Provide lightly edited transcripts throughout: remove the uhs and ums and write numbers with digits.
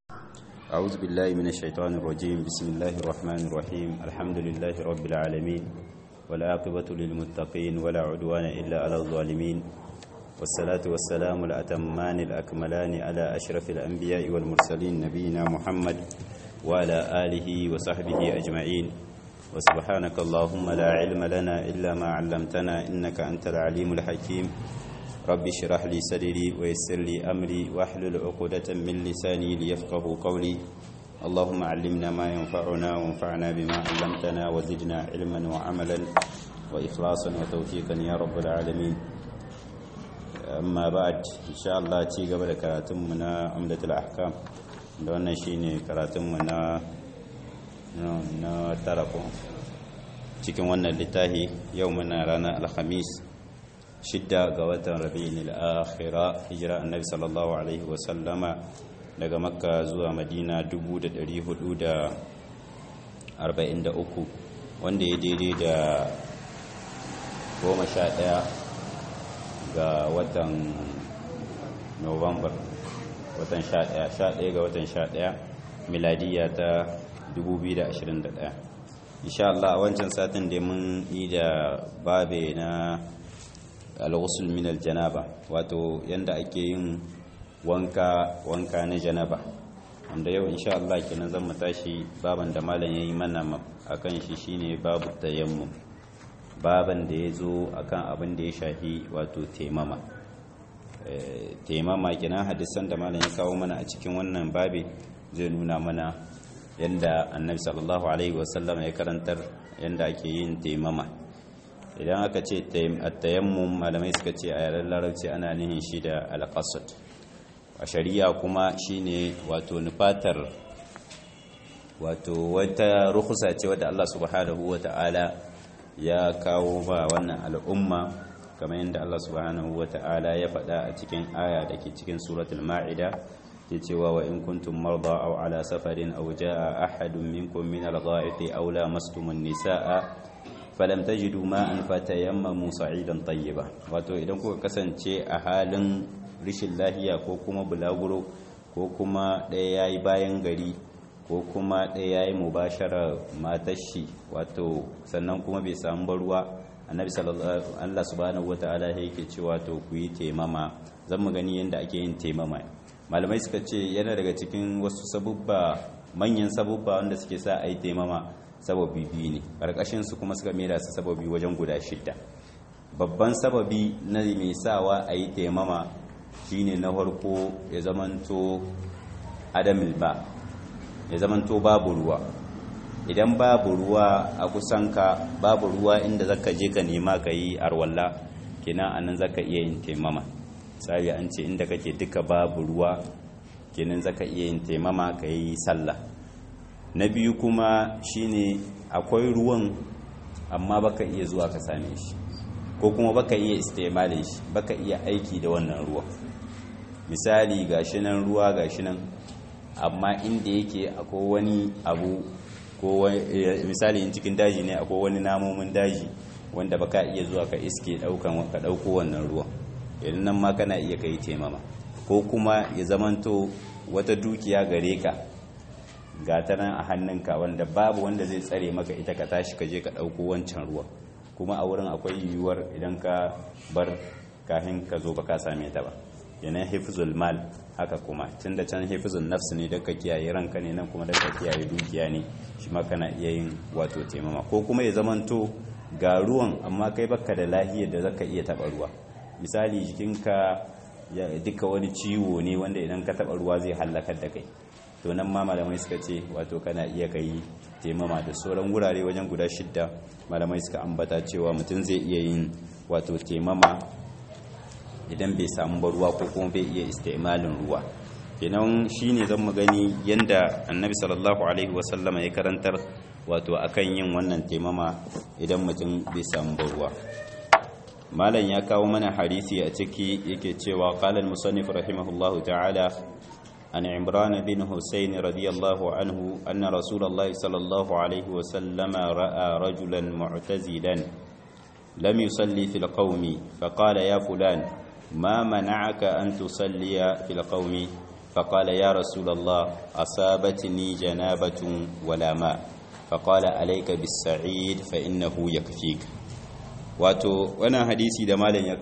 أعوذ بالله من الشيطان الرجيم. بسم الله الرحمن الرحيم. الحمد لله رب العالمين، والعاقبة للمتقين ولا عدوان إلا على الظالمين، والصلاة والسلام الأتمان الأكملان على أشرف الأنبياء والمرسلين نبينا محمد وعلى آله وصحبه أجمعين. وسبحانك اللهم لا علم لنا إلا ما علمتنا إنك أنت العليم الحكيم. رب اشرح لي صدري ويسر لي أمري واحلل عقدة من لساني ليفقه قولي. اللهم علمنا ما ينفعنا وانفعنا بما علمتنا وزدنا علما وعملا وإخلاصا وتوفيقا يا رب العالمين. أما بعد، إن شاء الله تي قبل كراتمنا عمدة الأحكام da wannan shine karatunmu na tarako cikin wannan littafi. Yau muna ranar alhamis 6 ga watan rabi'ul akhira, hijira annabi sallallahu alaihi wasallama daga makka zuwa madina 1443, wanda ya daidai da 11 ga watan november, watan 11 ga watan 11 miladiya ta 2021. insha Allah a wancan satin da mun yi da babe na al-ghusl min al-janaba, wato yanda ake yin wanka na janaba, wanda yau insha Allah kenan zan mu tashi baban da malam yayi mana akan shi, shine babu tayammum, baban da yazo akan abin da ya shafi wato taimama. Taimama kenan hadisan da malam ya kawo mana a cikin wannan babi zai nuna mana yanda annabi sallallahu alaihi wasallam ya karantar yanda ake yin taimama. Idan aka ce at-tayammum, malamai suka ce a yaren larabci ana nihin shi da al-qasd, a shari'a kuma shine wato nufatar, wato wata rukhsa ce wadda Allah subhanahu wata'ala ya kawo ba wannan al'umma, kamar yadda Allah subhanahu wata'ala ya faɗa a cikin aya da ke cikin suratul ma'ida, ke cewa wa in kuntum marda aw ala safarin aw jaa ahadun minkum min al-gha'iti aw lamastumun nisaa falam tajidu ma'an fatayammamu sa'idan tayyiba. Wato idan kuka kasance a halin rishin lahiya ko kuma bulaguro, ko kuma ɗaya yayi bayan gari, ko kuma ɗaya yayi mubashara matashi, wato sannan kuma bai samu ruwa, annabi sallallahu Allah subhanahu wataala yake cewa to ku yi taimama. Zan mu gani yanda ake yin taimama. Malamai suka ce yana daga cikin wasu sabubba, manyan sabubba wanda suke sa a yi taimama, sababi biyu ne, ƙarƙashin su kuma suka mera su sababi wajen guda 6. Babban sababi na mai sawa a yi taimama shine na farko ya zamanto adamil ba, ya zamanto babu ruwa. Idan babu ruwa a kusanka, babu ruwa inda zaka je ka nema ka yi arwalla, kenan anan zaka iya yin taimama. Sai an ce inda kake duka babu ruwa, kenan zaka iya yin taimama ka yi sallah. Na biyu kuma shine akwai ruwan amma baka iya zuwa ka same shi, ko kuma baka iya istimalin shi, baka iya aiki da wannan ruwan. Misali gashi nan ruwa gashi nan, amma inda yake akwai wani abu, ko misali in cikin daji ne akwai wani namomin daji wanda baka iya zuwa ka iske ka dauko wannan ruwan, idan nan ma kana iya kai taimama. Ko kuma ya zamanto wata dukiya gare ka ga ta nan a hannunka, wanda babu wanda zai tsare maka ita, ka tashi ka je ka ɗauko wancan ruwa, kuma a wurin akwai yiwuwar idan ka bar kafin ka zo ba ka same ta ba. yana hifzul mal, haka kuma tunda can hifzul nafs ne, da ka kiyaye ranka ne, nan kuma da ka kiyaye dukiya ne, shi ma kana iya yin wato taimama. Ko kuma ya zamanto ga ruwan amma kai baka da lahiyar da zaka iya taɓa ruwa, misali jikinka duka wani ciwo ne wanda idan ka taɓa ruwa zai hallakar da kai, to nan ma malamai suka ce wato kana iya kai taimama. Da sauran wurare wajen guda 6 malamai suka ambata cewa mutum zai iya yin wato taimama idan bai samu ruwa ko kuma bai iya istimalin ruwa. Kenan shine zan mu gani yanda annabi sallallahu alaihi wasallama ya karantar wato akan yin wannan taimama idan mutum bai samu ruwa. Malam ya kawo mana hadisi a ciki, yake cewa qala al-musannif rahimahullahu ta'ala عن عمران بن حسين رضي الله عنه أن رسول الله صلى الله عليه وسلم رأى رجلا معتزلا لم يصلي في القوم، فقال يا فلان ما منعك أن تصلي في القوم؟ فقال يا رسول الله أصابتني جنابة ولا ماء فقال عليك بالسعيد فإنه يكفيك. wato wannan hadisi da malam ya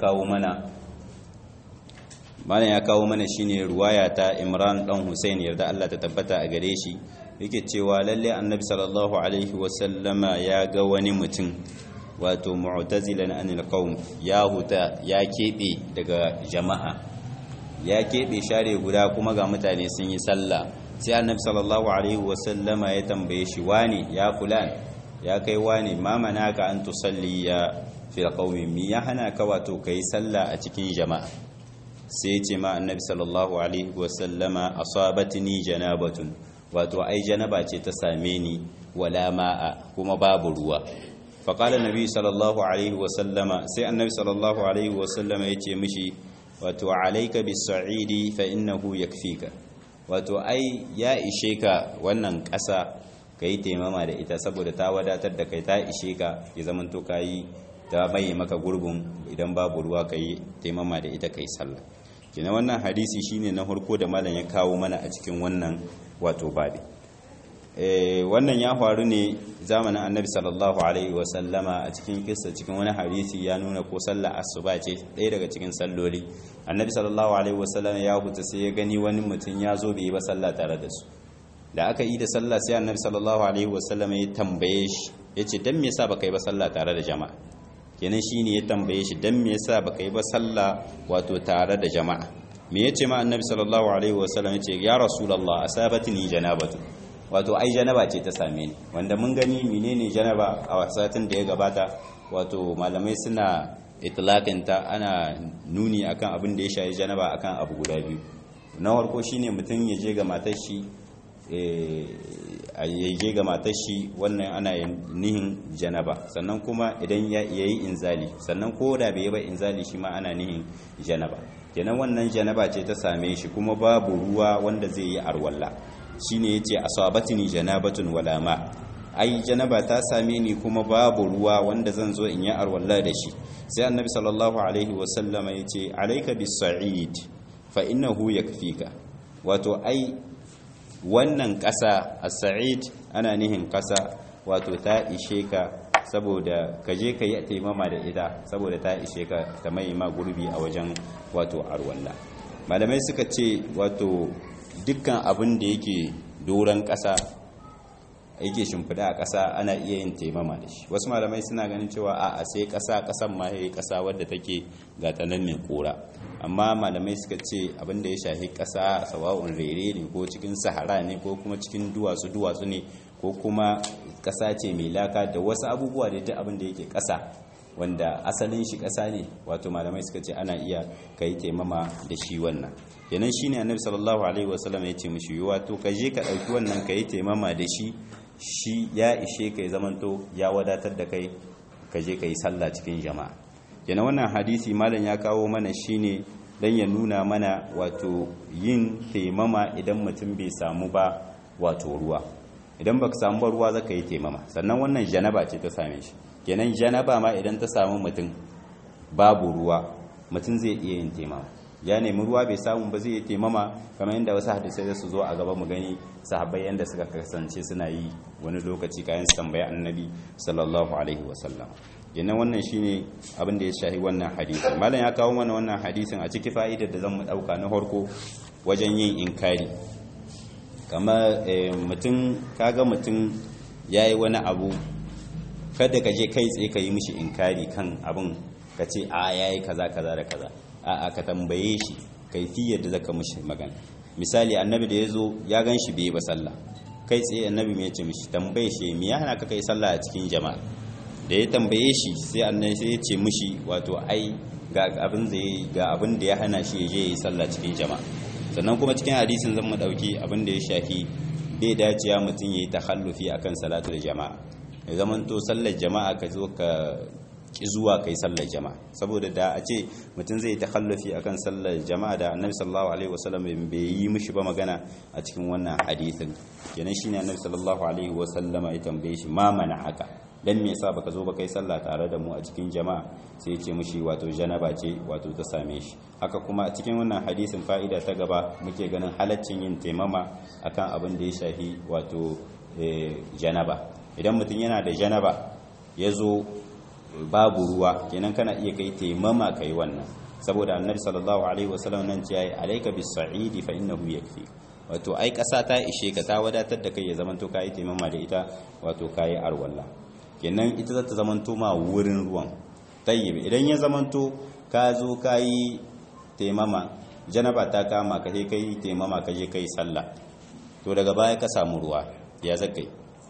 kawo mana shine ruwaya ta Imran dan Husayn yarda Allah ta tabbata a gare shi, yake cewa lalle annabi sallallahu alaihi wasallama ya ga wani mutum wato mu'tazilan anil qaum, ya huta ya kebe daga jama'a, ya kebe share guda kuma ga mutane sun yi sallah. Sai annabi sallallahu alaihi wasallama ya tambaye shi, wani ya fulan, ya kai wani, ma manaka an tusalli ya fil qaumi, mi ya hana ka wato kai sallah a cikin jama'a? sai ya ce ma annabi sallallahu alaihi wasallama asabatni janabatun, wato ai janaba ce ta same ni, wala ma'a, kuma babu ruwa. faqala nabi sallallahu alaihi wasallama, sai annabi sallallahu alaihi wasallama ya ce mishi, wato alayka bis-sa'idi fa innahu yakfika, wato ai ya ishe ka wannan ƙasa kai taimama da ita, saboda ta wadatar da kai, ta ishe ka ya zamanto kai ta mai maka gurbin idan babu ruwa kai taimama da ita kai sallah. kina wannan hadisi shine na farko da malam ya kawo mana a cikin wannan wato babi. Wannan ya faru ne zamanin annabi sallallahu alaihi wasallama. A cikin kissa cikin wani hadisi ya nuna ko sallar asuba ce ɗaya daga cikin salloli, annabi sallallahu alaihi wasallama ya huta sai ya gani wani mutum ya zo bai yi ba sallah tare da su. Da aka yi da sallah sai annabi sallallahu alaihi wasallama ya tambaye shi, ya ce dan me yasa baka yi ba sallah tare da jama'a? kenan shine ya tambaye shi dan me yasa baka yi ba sallah wato tare da jama'a. Me yace ma annabi sallallahu alaihi wasallam? yace ya rasulullah asabatni janabatu, wato ai janaba ce ta same ni. Wanda mun gani menene janaba a wasatin da ya gabata, wato malamai suna itlaqin ta, ana nuni akan abin da ya shafi janaba akan abu guda biyu. Na farko shine mutum ya je ga matar shi, wannan ana nihin janaba, sannan kuma idan ya yi inzali, sannan ko da bai yi ba inzali shi ma ana nihin janaba. kenan wannan janaba ce ta same shi kuma babu ruwa wanda zai yi arwalla, shine yace asabatni janabatun wala ma, ai janaba ta same ni kuma babu ruwa wanda zan zo in yi arwalla da shi. sai annabi sallallahu alaihi wasallama yace alayka bis-sa'id fa innahu yakfika, wato ai wannan ƙasa as-sa'id ana nihin ƙasa wato ta ishe ka, saboda ka je ka yi taimama da ita, saboda ta ishe ka ta mai ma gurbi a wajen wato arwalla. Malamai suka ce wato dukkan abin da yake doron ƙasa yake shimfida a ƙasa ana iya yin taimama da shi. Wasu malamai suna ganin cewa a sai ƙasan ma yayi ƙasa wadda take ga ta nan mai kora, amma malamai suka ce abin da ya shafi ƙasa sawa'un rere ne ko cikin sahara ne ko kuma cikin duwatsu ne ko kuma ƙasa ce mai laka da wasu abubuwa da duk abin da yake ƙasa wanda asalin shi ƙasa ne, wato malamai suka ce ana iya kai taimama da shi. wannan kenan shine annabi sallallahu alaihi wasallam ya ce mishi, wato ka je ka ɗauki wannan kai taimama da shi, shi ya ishe ka, ya zamanto ya wadatar da kai, ka je ka yi sallah cikin jama'a. kenan wannan hadisi malam ya kawo mana shine dan ya nuna mana wato yin taimama idan mutum bai samu ba wato ruwa. Idan baka samu ba ruwa zaka yi taimama. Sannan wannan janaba ce ta same shi, kenan janaba ma idan ta samu mutum babu ruwa, mutum zai iya yin taimama. Ya nemi ruwa bai samu ba zai yi taimama, kamar yadda wasu hadisai su zo a gaba mu gani sahabbai yanda suka kasance suna yi wani lokaci kayan su tambaya annabi sallallahu alaihi wasallam. kenan wannan shine abin da ya shahi wannan hadisi. Malam ya kawo mana wannan hadisin a cikin fa'idar da zamu dauka na farko wajen yin inkari. Kamar kaga mutum yayi wani abu, kada ka je kai tsaye ka yi mishi inkari kan abin, ka ce a yayi kaza kaza da kaza, a ka tambaye shi kaifiyar da zaka mishi magana. Misali annabi da yazo ya ganshi bai ba sallah, kai tsaye annabi me yace mishi, tambaye shi me ya hana ka kai sallah a cikin jama'a. Da ya tambaye shi sai annabi sai ya ce mishi wato ai ga abin da ya hana shi ya je yi sallah cikin jama'a. Sannan kuma cikin hadisin zan mu dauki abin da ya shafi bai dacewa mutum yayi takhallufi akan salatul jama'a, ya zaman to sallar jama'a ka zo ka ki zuwa kai sallar jama'a. Saboda da a ce mutum zai takhallufi akan sallar jama'a da annabi sallallahu alaihi wasallam bai yi mishi ba magana a cikin wannan hadisin. Kenan shine annabi sallallahu alaihi wasallam ya tambaye shi ma mana haka, dan me yasa baka zo ba kai sallah tare da mu a cikin jama'a sai ya ce mishi wato janaba ce wato ta same shi. Haka kuma a cikin wannan hadisin fa'ida ta gaba muke ganin halaccin yin taimama akan abin da ya shafi wato janaba. Idan mutum yana da janaba ya zo babu ruwa kenan kana iya kai taimama kai wannan, saboda annabi sallallahu alaihi wasallam nan ce yayi alayka bis-sa'idi fa innahu yakfi, wato ai kasa ta ishe ka ta wadatar da kai ya zamanto kai taimama da ita, wato kai arwalla kenan ita za ta zamanto ma wurin ruwan. tayyib idan ya zamanto ka zo kai taimama janaba ta kama ka sai kai taimama ka je kai sallah, to daga baya ka samu ruwa ya zakai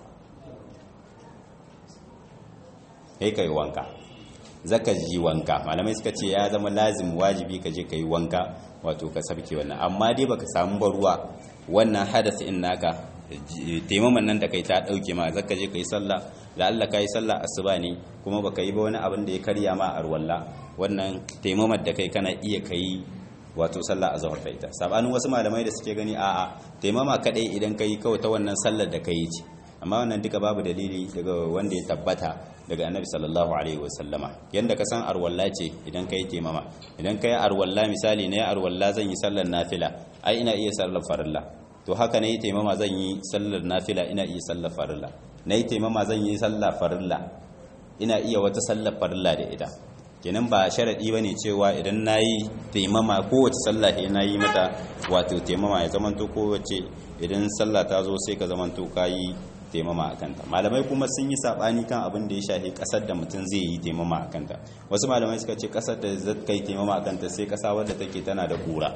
kai wanka, zaka ji wanka. Malamai suka ce ya zama lazim wajibi ka je kai wanka, wato ka sabke wannan. Amma dai baka samu ba ruwa, wannan hadasi in naka taimaman nan da kai ta dauke ma, zaka je kai sallah, la Allah kai sallah asuba ne kuma baka yi ba wani abin da ya karya ma arwalla, wannan taimamar da kai kana iya kai wato sallah azhar ta ita. Sabanin wasu malamai da suke gani a'a taimama kadai idan kai kawai ta wannan sallar da kai ce, amma wannan duka babu dalili daga wanda ya tabbata daga annabi sallallahu alaihi wasallama. Yanda ka san arwalla ce idan kai taimama, idan kai arwalla misali ne arwalla zan yi sallar nafila, ai ina iya sallar farilla, to haka ne taimama zan yi sallar nafila, ina iya sallar farilla, nayi taimama zan yi sallar farilla, ina iya wata sallar farilla da ita. Kenan ba sharadi bane cewa idan nayi taimama kowace sallah sai nayi mata wato taimama, ya zamanto kowace idan sallah ta zo sai ka zamanto kayi taimama a kanta. Malamai kuma sun yi sabani kan abin da ya shafi kasar da mutum zai yi taimama a kanta. Wasu malamai suka ce kasar da zai kai taimama a kanta sai kasa wadda take tana da kura,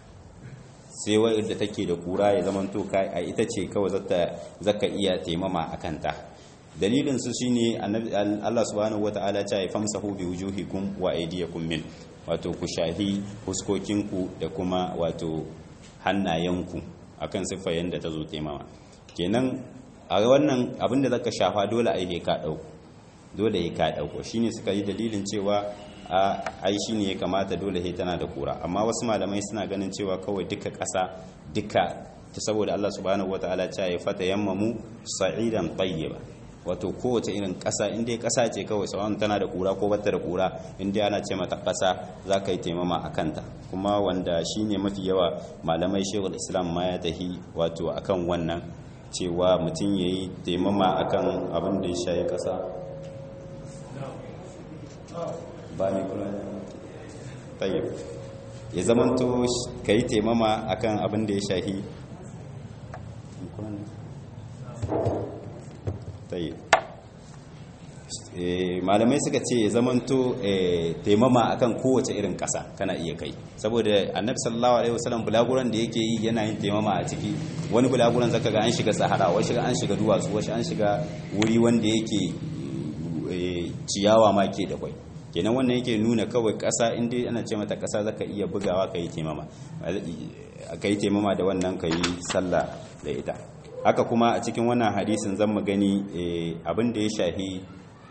sai wadda take da kura ya zamanto kai a ita ce kawai zaka iya taimama a kanta. Dalilin su shine Allah subhanahu wataala ya famsahu bi wujuhikum wa aydiyakum min, wato ku shahi huskokinku da kuma wato hannayenku akan siffar yanda ta zo taimama. Kenan a wannan abinda zaka shafa dole ai ka dauko, dole ka dauko, shine suka yi dalilin cewa ai shine ya kamata dole sai tana da kura. Amma wasu malamai suna ganin cewa kawai duka kasa duka ta, saboda Allah subhanahu wataala ya fata yammamu sa'idan tayyiba, wato kowace irin kasa inda kasa ce kawai sawan tana da kura ko bata da kura, inda ana ce mata kasa zaka yi taimama akan ta. Kuma wanda shine mafi yawa malamai Sheikhul Islam ma ya tahi wato akan wannan cewa mutum ya yi taimama akan abin da ya shayi ƙasa ba mai kula tayyib, ya zamanto ka yi taimama akan abin da ya shayi tayyib. Malamai suka ce ya zamanto taimama akan kowace irin ƙasa kana iya kai, saboda annabi sallallahu alaihi wasallam bulaguran da yake yi yana yin taimama a ciki. Wani bulaguran zaka ga an shiga sahara, wasu an shiga duwatsu, wasu an shiga wuri wanda yake ciyawa ma ke da kwai. Kenan wannan yake nuna kawai ƙasa inda ana ce mata ƙasa zaka iya bugawa kai taimama, kai taimama da wannan kai sallah da ita. Haka kuma a cikin wannan hadisin zan mu gani abin da ya shahi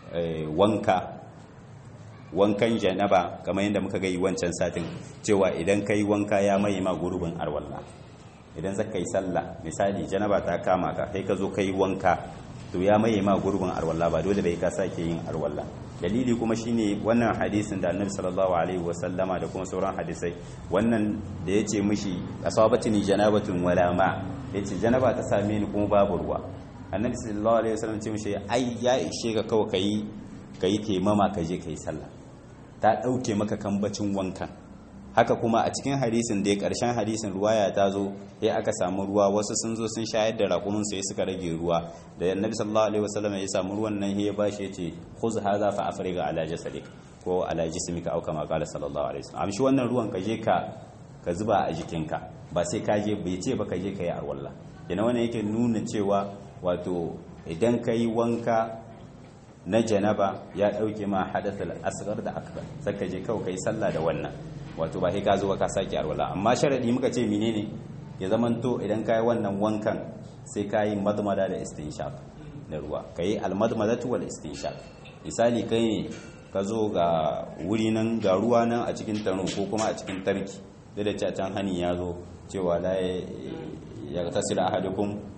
wankan janaba, kamar yadda muka gai wancan satin cewa idan kai wanka ya mai ma gurbin arwalla. Idan zaka yi sallah misali janaba ta kama ka sai ka zo kai wanka, to ya mai ma gurbin arwalla, ba dole bai ka sake yin arwalla. Dalili kuma shine wannan hadisin da Annabi sallallahu alaihi wasallama da kuma sauran hadisai, wannan da yace mishi asabatini janabatun wala ma, yace janaba ta same ni kuma babu ruwa. Annabi sallallahu alaihi wasallam ce mishi ai ya ishe ka kawai kai taimama ka je kai sallah, ta dauke maka kambacin wankan. Haka kuma a cikin hadisin da ya karshen hadisin ruwaya ta zo sai aka samu ruwa, wasu sun zo sun shayar da raƙumin sai suka rage ruwa, da Annabi sallallahu alaihi wasallam ya samu ruwan nan ya bashi yace khuz hadha fa afriga ala jasadik ko ala jismika au kama qala sallallahu alaihi wasallam, amshi wannan ruwan ka je ka zuba a jikinka, ba sai ka je, bai ce ba ka je ka yi arwalla. Yana wannan yake nuna cewa wato idan ka yi wanka na janaba ya dauke ma hadathul asghar da akbar, sai ka je kawai kai sallah da wannan, wato ba sai ka zo ka saki arwala. Amma sharadi muka ce menene, ya zamanto idan kai wannan wankan sai kai madmada da istinshaq da ruwa, kai almadmadatu wal istinshaq. Misali kai ne ka zo ga wuri nan ga ruwa nan a cikin tano ko kuma a cikin tarki, da can hani ya zo cewa la ya tasila ahadukum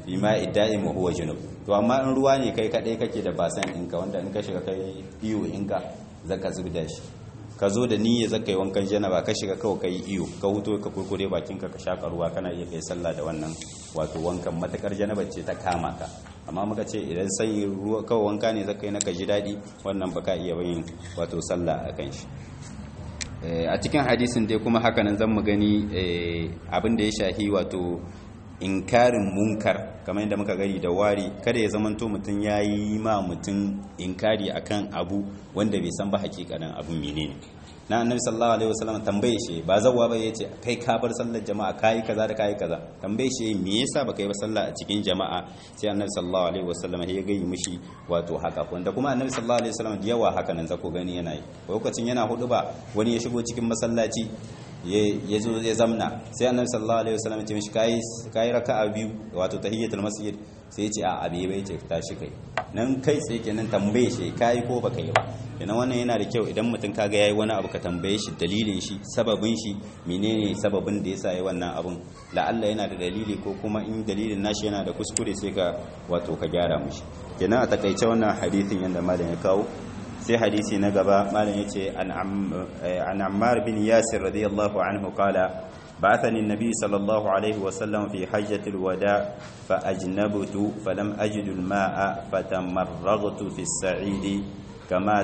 fi ma'i da'im wa huwa junub. To amma in ruwa ne kai kadai kake da basan ɗinka wanda in ka shiga kai iyo ɗinka zaka zubda shi, ka zo da niyya zaka yi wankan janaba ka shiga kawai kai iyo ka huto ka kurkure bakinka ka shaka ruwa kana iya kai sallah da wannan wato wankan matakar janaba ce ta kama ka. amma muka ce idan sai ruwa kawai wanka ne zaka yi na ka ji daɗi wannan baka iya yin wato sallah a kan shi. A cikin hadisin dai kuma haka nan zan mu gani abin da ya shahi wato inkarin munkar kamar yadda muka gani da wari, kada ya zamanto mutum ya yi ma mutum inkari akan abu wanda bai san ba hakikanin abin menene. na annabi sallallahu alaihi wasallam tambaye shi ba zawwa ba yace kai ka bar sallar jama'a kai kaza da kai kaza, tambaye shi me yasa baka yi ba sallah a cikin jama'a, sai annabi sallallahu alaihi wasallam ya gayi mishi wato haka. wanda kuma annabi sallallahu alaihi wasallam da yawa haka nan zako gani yana yi. lokacin yana hudu ba wani ya shigo cikin masallaci ya zo ya zamna, sai annabi sallallahu alaihi wasallam ya ce mishi kai raka'a biyu wato tahiyatul masjid, sai ya ce a abi bai ce tashi kai nan kai sai kenan tambaye shi kai ko baka yi ba. kenan wannan yana da kyau idan mutum kaga yayi wani abu ka tambaye shi dalilin shi, sababin shi menene sababin da yasa yayi wannan abun, la'alla yana da dalili ko kuma in dalilin nashi yana da kuskure sai ka wato ka gyara mishi. kenan a takaice wannan hadisin yanda malam ya kawo. sai hadisi na gaba malam yace an Ammar bin Yasir radiyallahu anhu qala بعثني النبي صلى الله عليه وسلم في حجة الوداع فأجنبت فلم أجد الماء فتمرغت في السعيد كما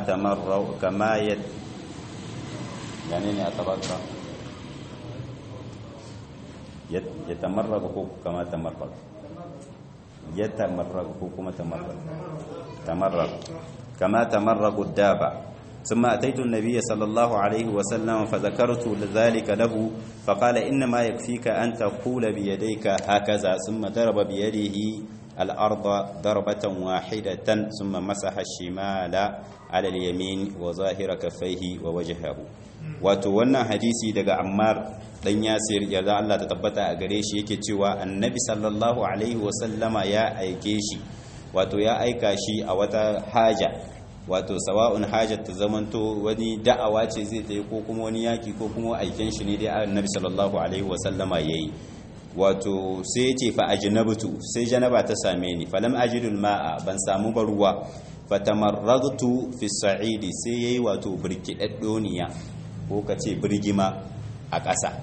يعني أتبرغ يتمرغ كما تمرغ كما تمرغ الدابة. ثم أتيت النبي صلى الله عليه وسلم فذكرت ذلك له فقال إنما يكفيك أن تقول بيديك هكذا، ثم ضرب بيده الأرض ضربة واحدة ثم مسح الشمال على اليمين وظاهر كفيه ووجهه. wato wannan hadisi daga Ammar dan Yasir yarda Allah ta tabbata a gare shi yake cewa annabi sallallahu alaihi wasallama ya aike shi, wato ya aika shi a wata haja, wato sawa'un hajat ta zamanto wani da'awa ce zai ta yi ko kuma wani yaki ko kuma aiken shi ne dai annabi sallallahu alaihi wasallama yayi. wato sai ya ce fa ajnabtu, sai janaba ta same ni, falam ajidul ma'a, ban samu ba ruwa, fatamarragtu fi sa'idi, sai yayi wato birkidaddoniya ko kace birgima a ƙasa,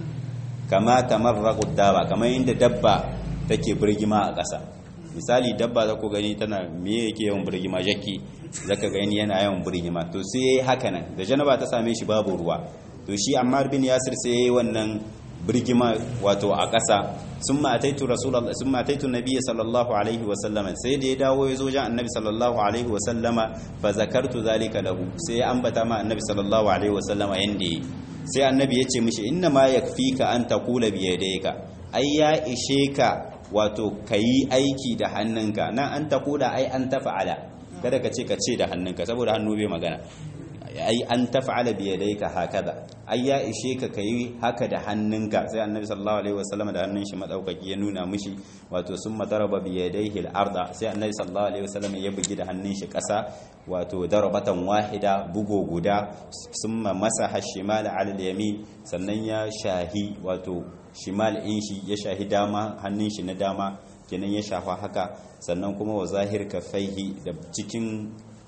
kama tamarragu dawa, kamar yadda dabba take birgima a ƙasa. misali dabba za ku gani tana me yake yawan birgima, jaki zaka gani yana yawan birgima, to sai yayi haka nan da janaba ta same shi babu ruwa, to shi Ammar bin Yasir sai yayi wannan birgima wato a ƙasa. summa ataitu nabiyyi sallallahu alaihi wa sallama, sai da ya dawo ya zo jan annabi sallallahu alaihi wa sallama, fa zakartu zalika lahu, sai ya ambata ma annabi sallallahu alaihi wa sallama yanda sai annabi ya ce mishi inna ma yakfika an taqula bi yadayka, ai ya ishe ka wato kayi aiki da hannunka. nan an taqula ai an tafa'ala, kada ka ce da hannunka saboda hannu bai magana, ai an taf'ala bi yadayka hakaza, ai ya ishe ka kai haka da hannunka. sai annabi sallallahu alaihi wasallam da hannun shi madaukaki ya nuna mishi wato summa daraba bi yadayhi al-arda, sai annabi sallallahu alaihi wasallam ya bugi da hannun shi kasa wato darabatan wahida, bugo guda. summa masaha shimala ala al-yamin, sannan ya shahi wato shimal in shi ya shahi dama, hannun shi na dama kenan ya shafa haka, sannan kuma wa zahir kafaihi, da cikin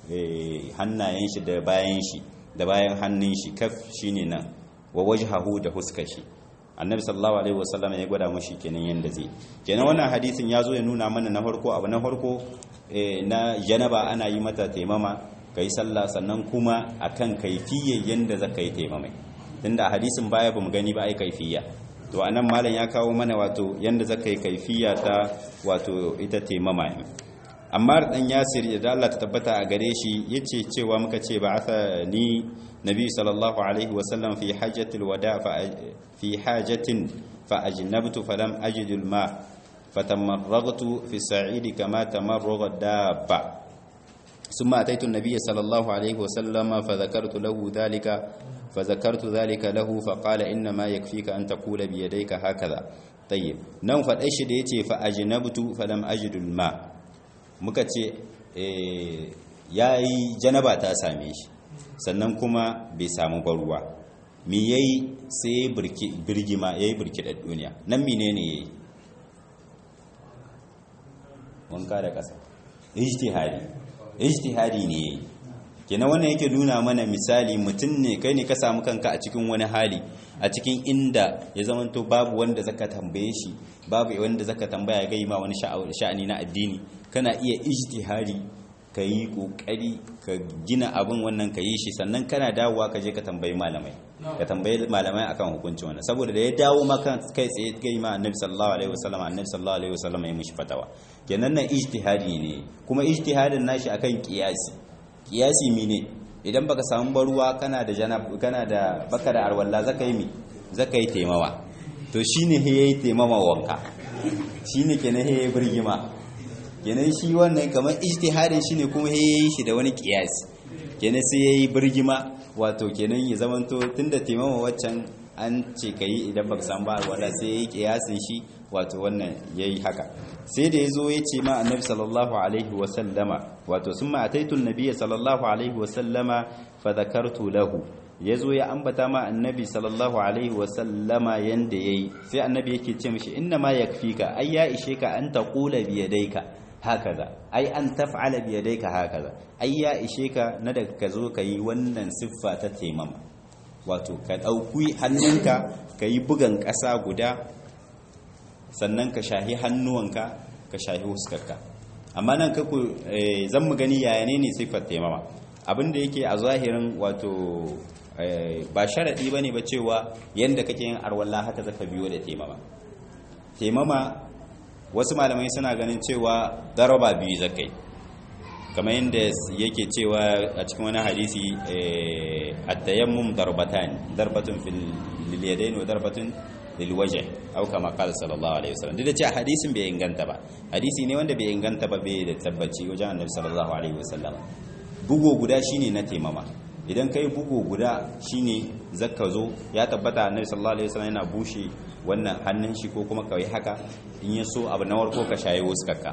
hannayen shi da bayan shi da bayan hannun shi, kaf shine nan, wa wajhahu da huskar shi. annabi sallallahu alaihi wasallam ya gwada mushi kenan yanda zai. kenan wannan hadisin ya zo ya nuna mana na farko abu na farko na janaba ana yi mata taimama kai sallah, sannan kuma akan kaifiyar yanda zaka yi taimama, tunda hadisin baya bamu gani ba ai kaifiya, to anan malam ya kawo mana wato yanda zaka yi kaifiya ta wato ita taimama. Ammar dan Yasir da Allah ta tabbata a gare shi yace cewa muka ce ba'atha ni nabi sallallahu alaihi wasallam fi hajjatil wada fi hajatin fa ajnabtu falam ajidul ma fatamarragtu fi sa'idi kama tamarraga dabba. ثم أتيت النبي صلى الله عليه وسلم فذكرت ذلك له فقال إنما يكفيك أن تقول بيديك هكذا. طيب نوم فالأيش ديتي فأجنبت فلم أجد الماء, muka ce yayi janaba ta same shi sannan kuma bai samu ba ruwa, me yayi sai birgima yayi birkidar duniya. nan menene yayi? wanka da ƙasa ijtihadi ne kenan wannan yake nuna mana misali mutum ne kai ne ka samu kanka a cikin wani hali a cikin inda ya zamanto babu wanda zaka tambaye shi babu wanda zaka tambaya ga ma wani sha'ani na addini kana iya ijtihadi ka yi kokari ka gina abin wannan ka yi shi sannan kana dawowa ka je ka tambayi malamai akan hukuncin wannan saboda da ya dawo maka kai tsaye kai ma annabi sallallahu alaihi wasallam ya mishi fatawa kenan nan ijtihadi ne kuma ijtihadin nashi akan kiyasi mine idan baka samu baruwa kana da baka da arwalla zaka yi taimawa to shine he yayi taimama wanka shine kenan he yayi birgima kenan shi wannan kamar ijtihadin shine kuma he yayi shi da wani kiyasi kenan sai yayi birgima wato kenan ya zamanto tunda taimama waccan an ce kai idan baka samu ba arwalla sai yayi kiyasin shi wato wannan yayi haka sai da yazo ya ce ma annabi sallallahu alaihi wa sallama wato summa ataitu annabiyya sallallahu alaihi wa sallama fa dhakartu lahu yazo ya ambata ma annabi sallallahu alaihi wa sallama yanda yayi sai annabi yake ce mishi inna ma yakfika ay ya ishe ka an taqula bi yadayka hakaza ay an taf'ala bi yadayka hakaza ay ya ishe ka na da ka zo kai wannan siffa ta taimama wato ka dauki hannunka kai bugan ƙasa guda sannan ka shahi hannuwanka ka shahi huskarka amma nan kaku zan mu gani yaya ne siffar taimama abinda yake a zahirin wato ba sharadi bane ba cewa yanda kake yin arwalla haka zaka biyo da taimama wasu malamai suna ganin cewa daraba biyu zakai kamar yadda yake cewa a cikin wani hadisi at-tayammum darbatun fil yadayn wa darbatun lilwaje au kama qala sallallahu alaihi wasallam duk da cewa hadisin bai inganta ba hadisi ne wanda bai inganta ba bai da tabbaci wajen annabi sallallahu alaihi wasallam bugo guda shine na taimama idan kai bugo guda shine zakka zo ya tabbata annabi sallallahu alaihi wasallam yana bushe wannan hannun shi ko kuma kai haka in ya so abu na warko ka shaye wuskarka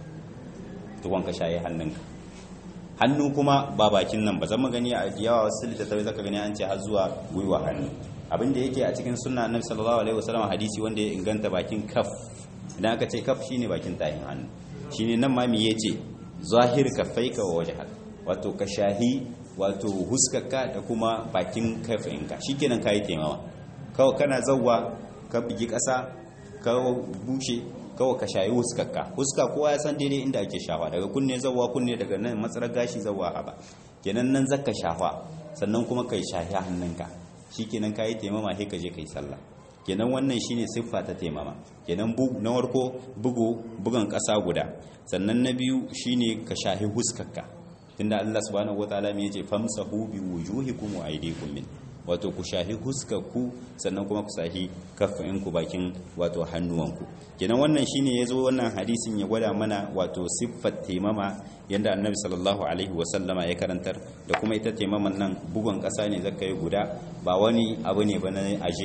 tukon ka shaye hannunka hannu kuma ba bakin nan ba zan magani a yawa wasu littattafai zaka gani an ce har zuwa gwiwa hannu abinda yake a cikin sunna annabi sallallahu alaihi wasallam hadisi wanda ya inganta bakin kaf idan aka ce kaf shine bakin tahin hannu shine nan ma me yace zahir kaffaika wa wajhak wato ka shahi wato huskarka da kuma bakin kafinka shikenan kai taimawa kawai kana zawwa ka bigi kasa ka bushe kawai ka shayi huskarka huska kowa ya san daidai inda ake shafa daga kunne zawwa kunne daga nan matsarar gashi zawwa haba kenan nan zaka shafa sannan kuma kai shahi hannunka shikenan kai taimama sai ka je kai sallah kenan wannan shine siffa ta taimama kenan na warko bugan kasa guda sannan na biyu shine ka shahi huskarka tunda Allah subhanahu wataala me yace famsahu bi wujuhikum wa aydikum min wato ku shahi huskarku sannan kuma ku shahi kafinku bakin wato hannuwanku kenan wannan shine yazo wannan hadisin ya gwada mana wato siffar taimama yanda annabi sallallahu alaihi wasallama ya karantar da kuma ita taimaman nan bugun kasa ne zaka yi guda ba wani abu ne ba na aje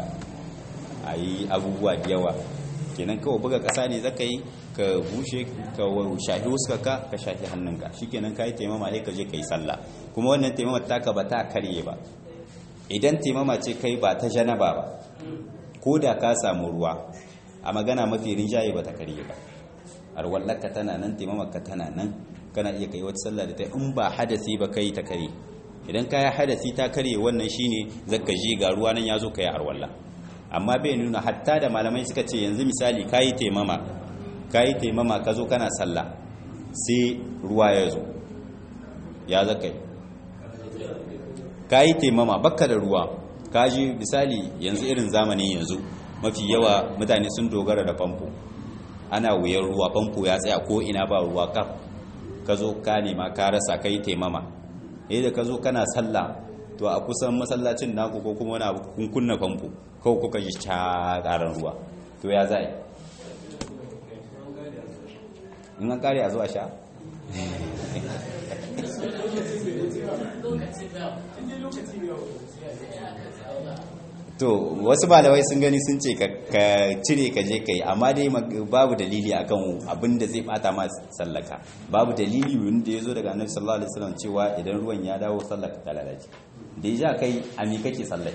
a yi abubuwa da yawa kenan kawai buga kasa ne zaka yi ka bushe ka shahi huskarka ka shahi hannunka shikenan kai taimama sai ka je kai sallah kuma wannan taimamar taka ba ta karye ba idan taimama ce kai ba ta janaba ba ko da ka samu ruwa a magana mafi rinjaye ba ta karye ba arwallarka tana nan taimamarka tana nan kana iya kai wata sallah da ta in ba hadasi ba kai ta kare idan ka yi hadasi ta karye wannan shine zaka ji ga ruwa nan ya zo ka yi arwalla amma bai nuna hatta da malamai suka ce yanzu misali ka yi taimama ka zo kana sallah sai ruwa ya zo ya zaka yi ka yi taimama bakka da ruwa ka ji misali yanzu irin zamanin yanzu mafi yawa mutane sun dogara da famfo ana wuyan ruwa famfo ya tsaya ko ina ba ruwa kaf ka zo ka nema ka rasa ka yi taimama da ka zo kana sallah to a kusan masallacin naku ko kuma wani abu kun kunna famfo kawai kuka ji ƙaran ruwa to ya zai in an kare a zuwa sha to wasu malamai sun gani sun ce ka cire ka je ka yi amma dai babu dalili akan abin da zai bata ma sallaka babu dalili wanda ya zo daga annabi sallallahu alaihi wasallam cewa idan ruwan ya dawo sallaka ta lalace da ya kai a me kake sallah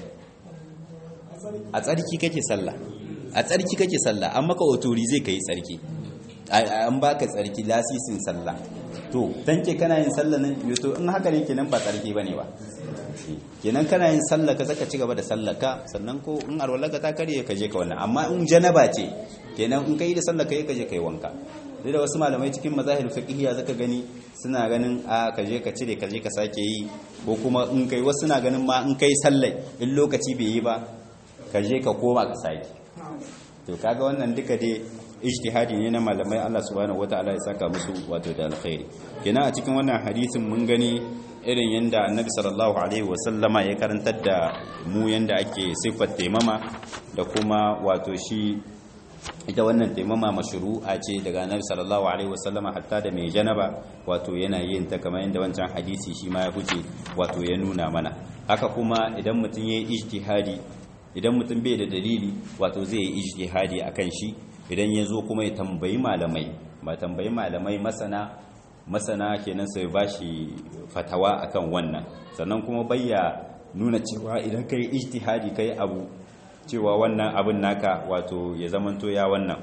a tsarki kake sallah a tsarki kake sallah amma ka otori zai kai tsarki an baka tsarki lasisin sallah to tanke kana yin sallah nan to in haka ne kenan ba tsarki bane ba kenan kana yin sallah ka zaka ci gaba da sallah ka sannan ko in arwalaka ta kare ka je ka wannan amma in janaba ce kenan in kai da sallah kai ka je kai wanka dai da wasu malamai cikin mazahir fiqhiyya zaka gani suna ganin a ka je ka cire ka je ka sake yi ko kuma in kai wasu suna ganin ma in kai sallah in lokaci bai yi ba ka je ka koma ka sake to kaga wannan duka dai ijtihadi ne na malamai Allah subhanahu wataala ya saka musu wato da alkhairi kenan a cikin wannan hadisin mun gani irin yanda annabi sallallahu alaihi wasallama ya karantar da mu yanda ake siffar taimama da kuma wato shi ita wannan taimama mashru'a ce daga annabi sallallahu alaihi wasallama hatta da mai janaba wato yana yin ta kamar yanda wancan hadisi shi ma ya huce wato ya nuna mana haka kuma idan mutum yayi ijtihadi idan mutum bai da dalili wato zai yi ijtihadi akan shi idan ya zo kuma ya tambayi malamai ba tambayi malamai masana kenan sai ba shi fatawa akan wannan sannan kuma bayya nuna cewa idan kai ijtihadi kai abu cewa wannan abin naka wato ya zamanto ya wannan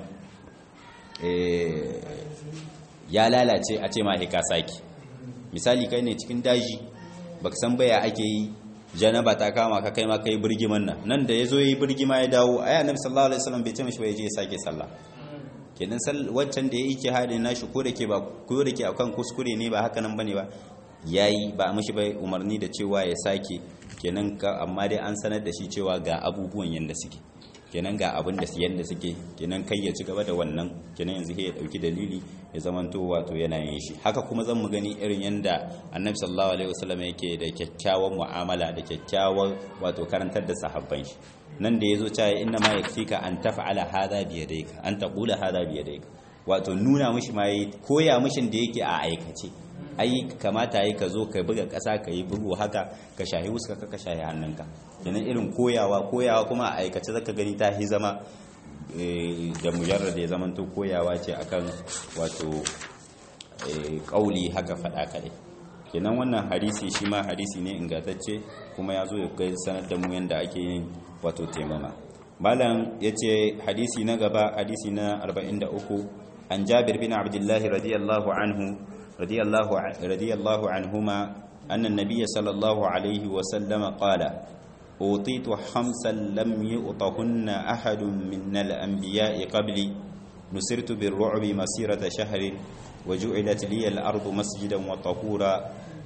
ya lalace a ce ma ka saki misali kai ne cikin daji baka san baya ake yi janaba ta kama ka kai ma kai birgiman nan da yazo yayi birgima ya dawo ayi annabi sallallahu alaihi wasallam bai ce mishi ba yaje ya sake sallah kenan waccan da yayi jihadin nashi ko dake akan kuskure ne ba haka nan bane ba yayi ba mishi bai umarni da cewa ya sake kenan amma dai an sanar da shi cewa ga abubuwan yanda suke kenan ga abin da yanda suke kenan kai ya ci gaba da wannan kenan yanzu sai ya dauki dalili ya zamanto wato yana yin shi haka kuma zan mu gani irin yanda annabi sallallahu alaihi wasallam yake da kyakkyawan mu'amala da kyakkyawan wato karantar da sahabban shi nan da yazo cewa inna ma yakfika an taf'ala hadha bi yadayka an taqula hadha bi yadayka wato nuna mishi ma koya mishin da yake a aikace ai kamata yi ka zo ka buga ƙasa ka yi bugu haka ka shahi wuska ka shahi hannunka kenan irin koyawa kuma a aikace zaka gani ta hi zama da mujarrad ya zamanto koyawa ce akan wato kauli haka faɗa kare kenan wannan hadisi shi ma hadisi ne ingantacce kuma ya zo ya kai sanar da mu yanda ake yin wato taimama malam yace hadisi na gaba hadisi na 43 an Jabir bin Abdullah رضي الله عنهما أن النبي صلى الله عليه وسلم قال أوطيت خمسا لم يؤطهن أحد من الأنبياء قبلي نصرت بالرعب مسيرة شهر وجعلت لي الأرض مسجدا وطهورا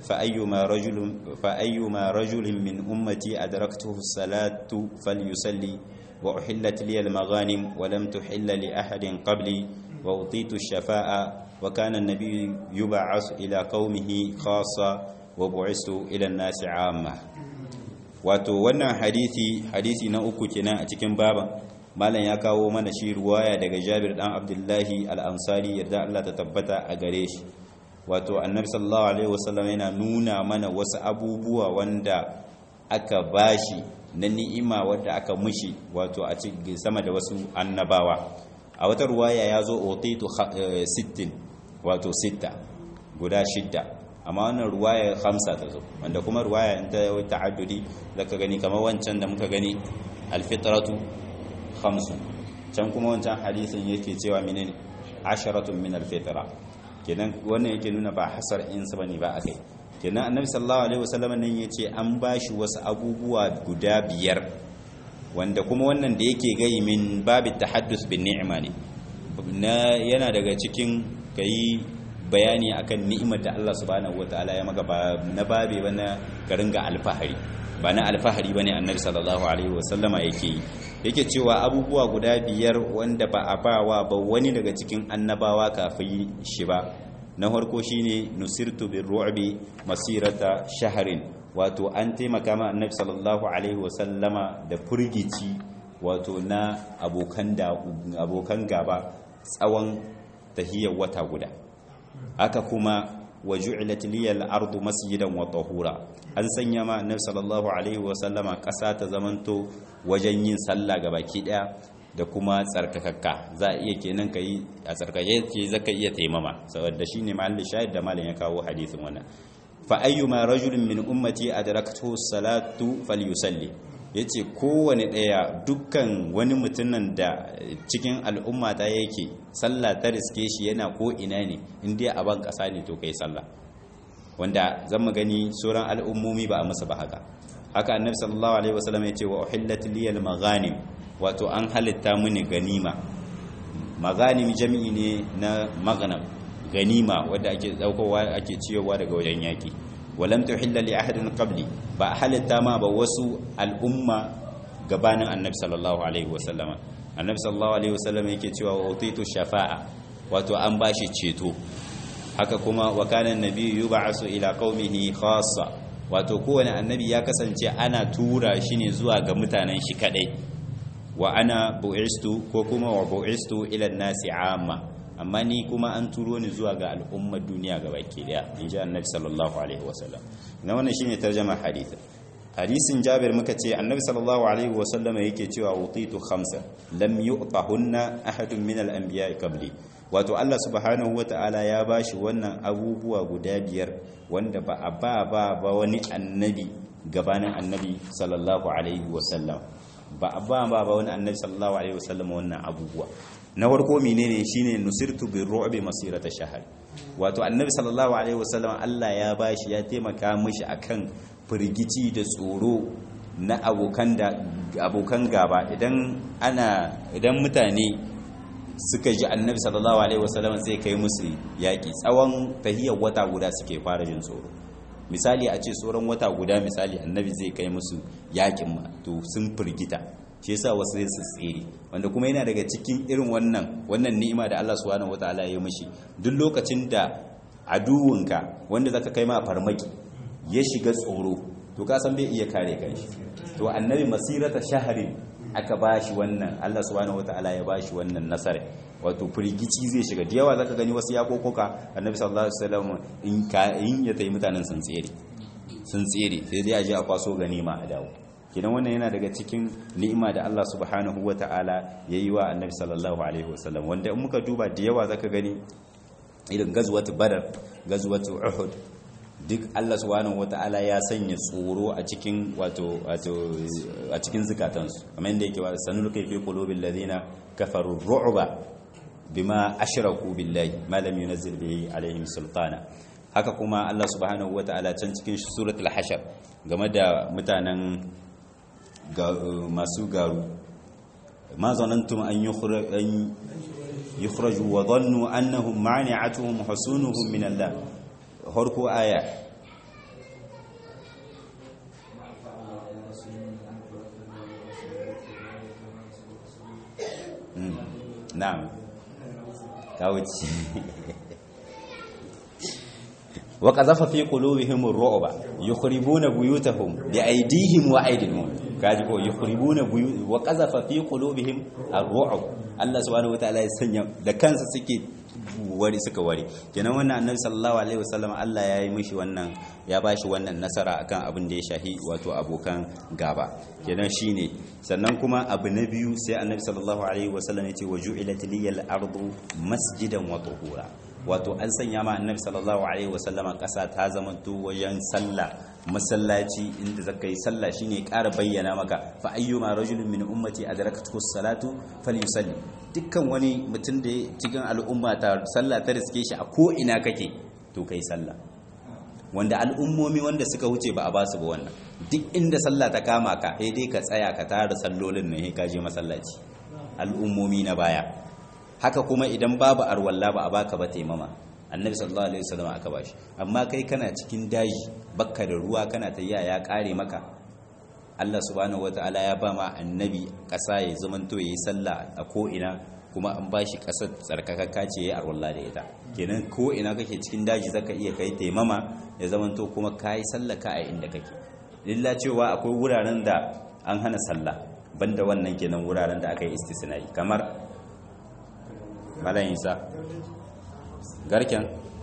فأيما رجل من أمتي أدركته الصلاة فليصلي وأحلت لي المغانم ولم تحل لأحد قبلي وأوطيت الشفاء وكان النبي يبعث إلى قومه خاصة وبعثت إلى الناس عامة wato wannan hadisi na uku kenan a cikin baban malam ya kawo mana shi ruwaya daga Jabir dan Abdullahi al-Ansari yarda Allah ta tabbata a gare shi wato annabi sallallahu alaihi wasallam yana nuna mana wasu abubuwa wanda aka bashi na ni'ima wanda aka mushi wato a cikin sama da wasu annabawa a wata ruwaya ya zo otitu 60 wato 6 guda 6 amma wannan ruwaya 5 ta zo wanda kuma ruwaya in ta ta'addudi zaka gani kamar wancan da muka gani alfitratu 5 can kuma wancan hadisin yake cewa menene 10 min alfitra kenan wannan yake nuna ba hasar in sa bane ba akai kenan annabi sallallahu alaihi wasallam nan yace an bashi wasu abubuwa guda 5 wanda kuma wannan da yake gai min babu tahaddus bin ni'ima ne yana daga cikin kai bayani akan ni'imar da Allah subhanahu wataala ya maka ba na babe ba na garin ga alfahari ba na alfahari bane annabi sallallahu alaihi wasallama yake cewa abubuwa guda 5 wanda ba a bawa ba wani daga cikin annabawa kafin shi ba na farko shine nusirtu birru'bi masirata shahrin wato an taimaka ma annabi sallallahu alaihi wasallama da furgici wato na abokan gaba tsawon tahiyar wata guda aka kuma waju'ilat liyal ardu masjidan wa tahura an sanya ma annabi sallallahu alaihi wasallama kasa ta zamanto wajen yin sallah gabaki daya da kuma tsarkakakka za a iya kenan kai a tsarkake ce zaka iya taimama saboda shine mahallin shahid da malam ya kawo hadisin wannan fa ayyuma rajulin min ummati adrakatuhu salatu falyusalli yace kowane daya dukkan wani mutumin da cikin al'umma ta yake sallah ta riske shi yana ko ina ne inda a ban kasa ne to kai sallah, wanda zan mu gani sauran al'ummomi ba a masa ba haka annabi sallallahu alaihi wasallam yace wa uhillat liyal maghanim, wato an halitta mini ganima. Maghanim jami'i ne na maghnam, ganima wadda ake daukowa ake ciyowa daga wajen yaki. Walam tuhilla li ahadin qabli, ba halitta ma ba wasu al'umma gabanin annabi sallallahu alaihi wasallama. Annabi sallallahu alaihi wasallam yake cewa wa utitu shafa'a, wato an bashi ceto. Haka kuma wa kana annabiyyu yub'asu ila qaumihi khassa, wato kowane annabi ya kasance ana tura shi ne zuwa ga mutanen shi kadai. Wa ana bu'istu ko kuma wa bu'istu ila nasi amma, amma ni kuma an turo ni zuwa ga al'ummar duniya gabaki daya, inji annabi sallallahu alaihi wasallam. Na wannan shine tarjuma hadisi. Hadisin Jabir muka ce annabi sallallahu alaihi wasallam yake cewa utitu khamsa lam yu'tahunna ahadun min al-anbiya'i qabli, wato Allah subhanahu wata'ala ya bashi wannan abubuwa guda biyar wanda ba a ba wani annabi gabanin annabi sallallahu alaihi wasallam, ba a ba wani annabi sallallahu alaihi wasallam wannan abubuwa. Na farko menene shine nusirtu birru'bi masirata shahr, wato annabi sallallahu alaihi wasallam Allah ya bashi, ya taimaka mishi akan firgici da tsoro na abokan gaba. Idan mutane suka ji annabi sallallahu alaihi wasallam sai kai musu yaki, tsawon tahiyar wata guda suke fara jin tsoro. Misali a ce tsoron wata guda, misali annabi zai kai musu yakin ma, to sun firgita, shi yasa wasu zai su tsere. Wanda kuma yana daga cikin irin wannan ni'ima da Allah subhanahu wataala ya yi mishi, duk lokacin da aduwinka wanda zaka kai ma farmaki ya shiga tsoro, to ka san bai iya kare kanshi. To annabi masirata shahrin aka bashi wannan, Allah subhanahu wataala ya bashi wannan nasara, wato firgici zai shiga da yawa. Zaka gani wasu ya kokoka annabi sallallahu alaihi wasallam in ya tayi mutanen sun tsere sai dai a je a kwaso ganima a dawo. Kidan wannan yana daga cikin ni'ima da Allah subhanahu wataala yayi wa annabi sallallahu alaihi wasallam, wanda in muka duba da yawa zaka gani irin gazwatu badar, gazwatu uhud, duk Allah subhanahu wataala ya sanya tsoro a cikin wato a cikin zakatansu, kamar yadda yake wa sanul kayfi qulubil ladina kafaru ru'ba bima ashraku billahi ma lam yunzil bihi alaihim sultana. Haka kuma Allah subhanahu wataala can cikin suratul hashar game da mutanen masu garu, ma zanantum an yukhraju wa dhannu annahum mani'atuhum husunuhum min Allah. Harko aya na'am ta wuce wa qazafa fi qulubihim ar-ru'ba yukhribuna buyutahum bi aydihim wa aydihim, kaji ko yukhribuna wa qazafa fi qulubihim ar-ru'b. Allah subhanahu wataala ya sanya da kansa suka ware. Kenan wannan annabi sallallahu alaihi wasallam Allah ya yi mishi wannan, ya bashi wannan nasara akan abin da ya shahi wato abokan gaba. Kenan shine. Sannan kuma abu na biyu sai annabi sallallahu alaihi wasallam ya ce waju'ilat liyal ardu masjidan wa tuhura, wato an sanya ma annabi sallallahu alaihi wasallama kasa ta zamanto wajen sallah, masallaci inda zaka yi sallah. shine ƙara bayyana maka fa ayyuma rajulin min ummati adrakathu as-salatu falyusalli, dukkan wani mutum da cikin al'umma ta sallah ta riske shi a ko ina kake to kai sallah. Wanda al'ummomi wanda suka wuce ba a ba su ba wannan, duk inda sallah ta kama ka sai dai ka tsaya ka tara sallolin ne ka je masallaci, al'ummomi na baya. Haka kuma idan babu arwalla ba a baka ba taimama, annabi sallallahu alaihi wasallam aka bashi. Amma kai kana cikin daji bakka da ruwa, kana tayya ya kare maka, Allah subhanahu wataala ya ba ma annabi kasa ya zamanto yayi sallah a ko ina, kuma an bashi kasar tsarkakakka ce yayi arwalla da ita. Kenan ko ina kake cikin daji zaka iya kai taimama ya zamanto kuma kai sallah ka a inda kake. Illa cewa akwai wuraren da an hana sallah, banda wannan kenan wuraren da aka yi istisnai, kamar malayin sa garken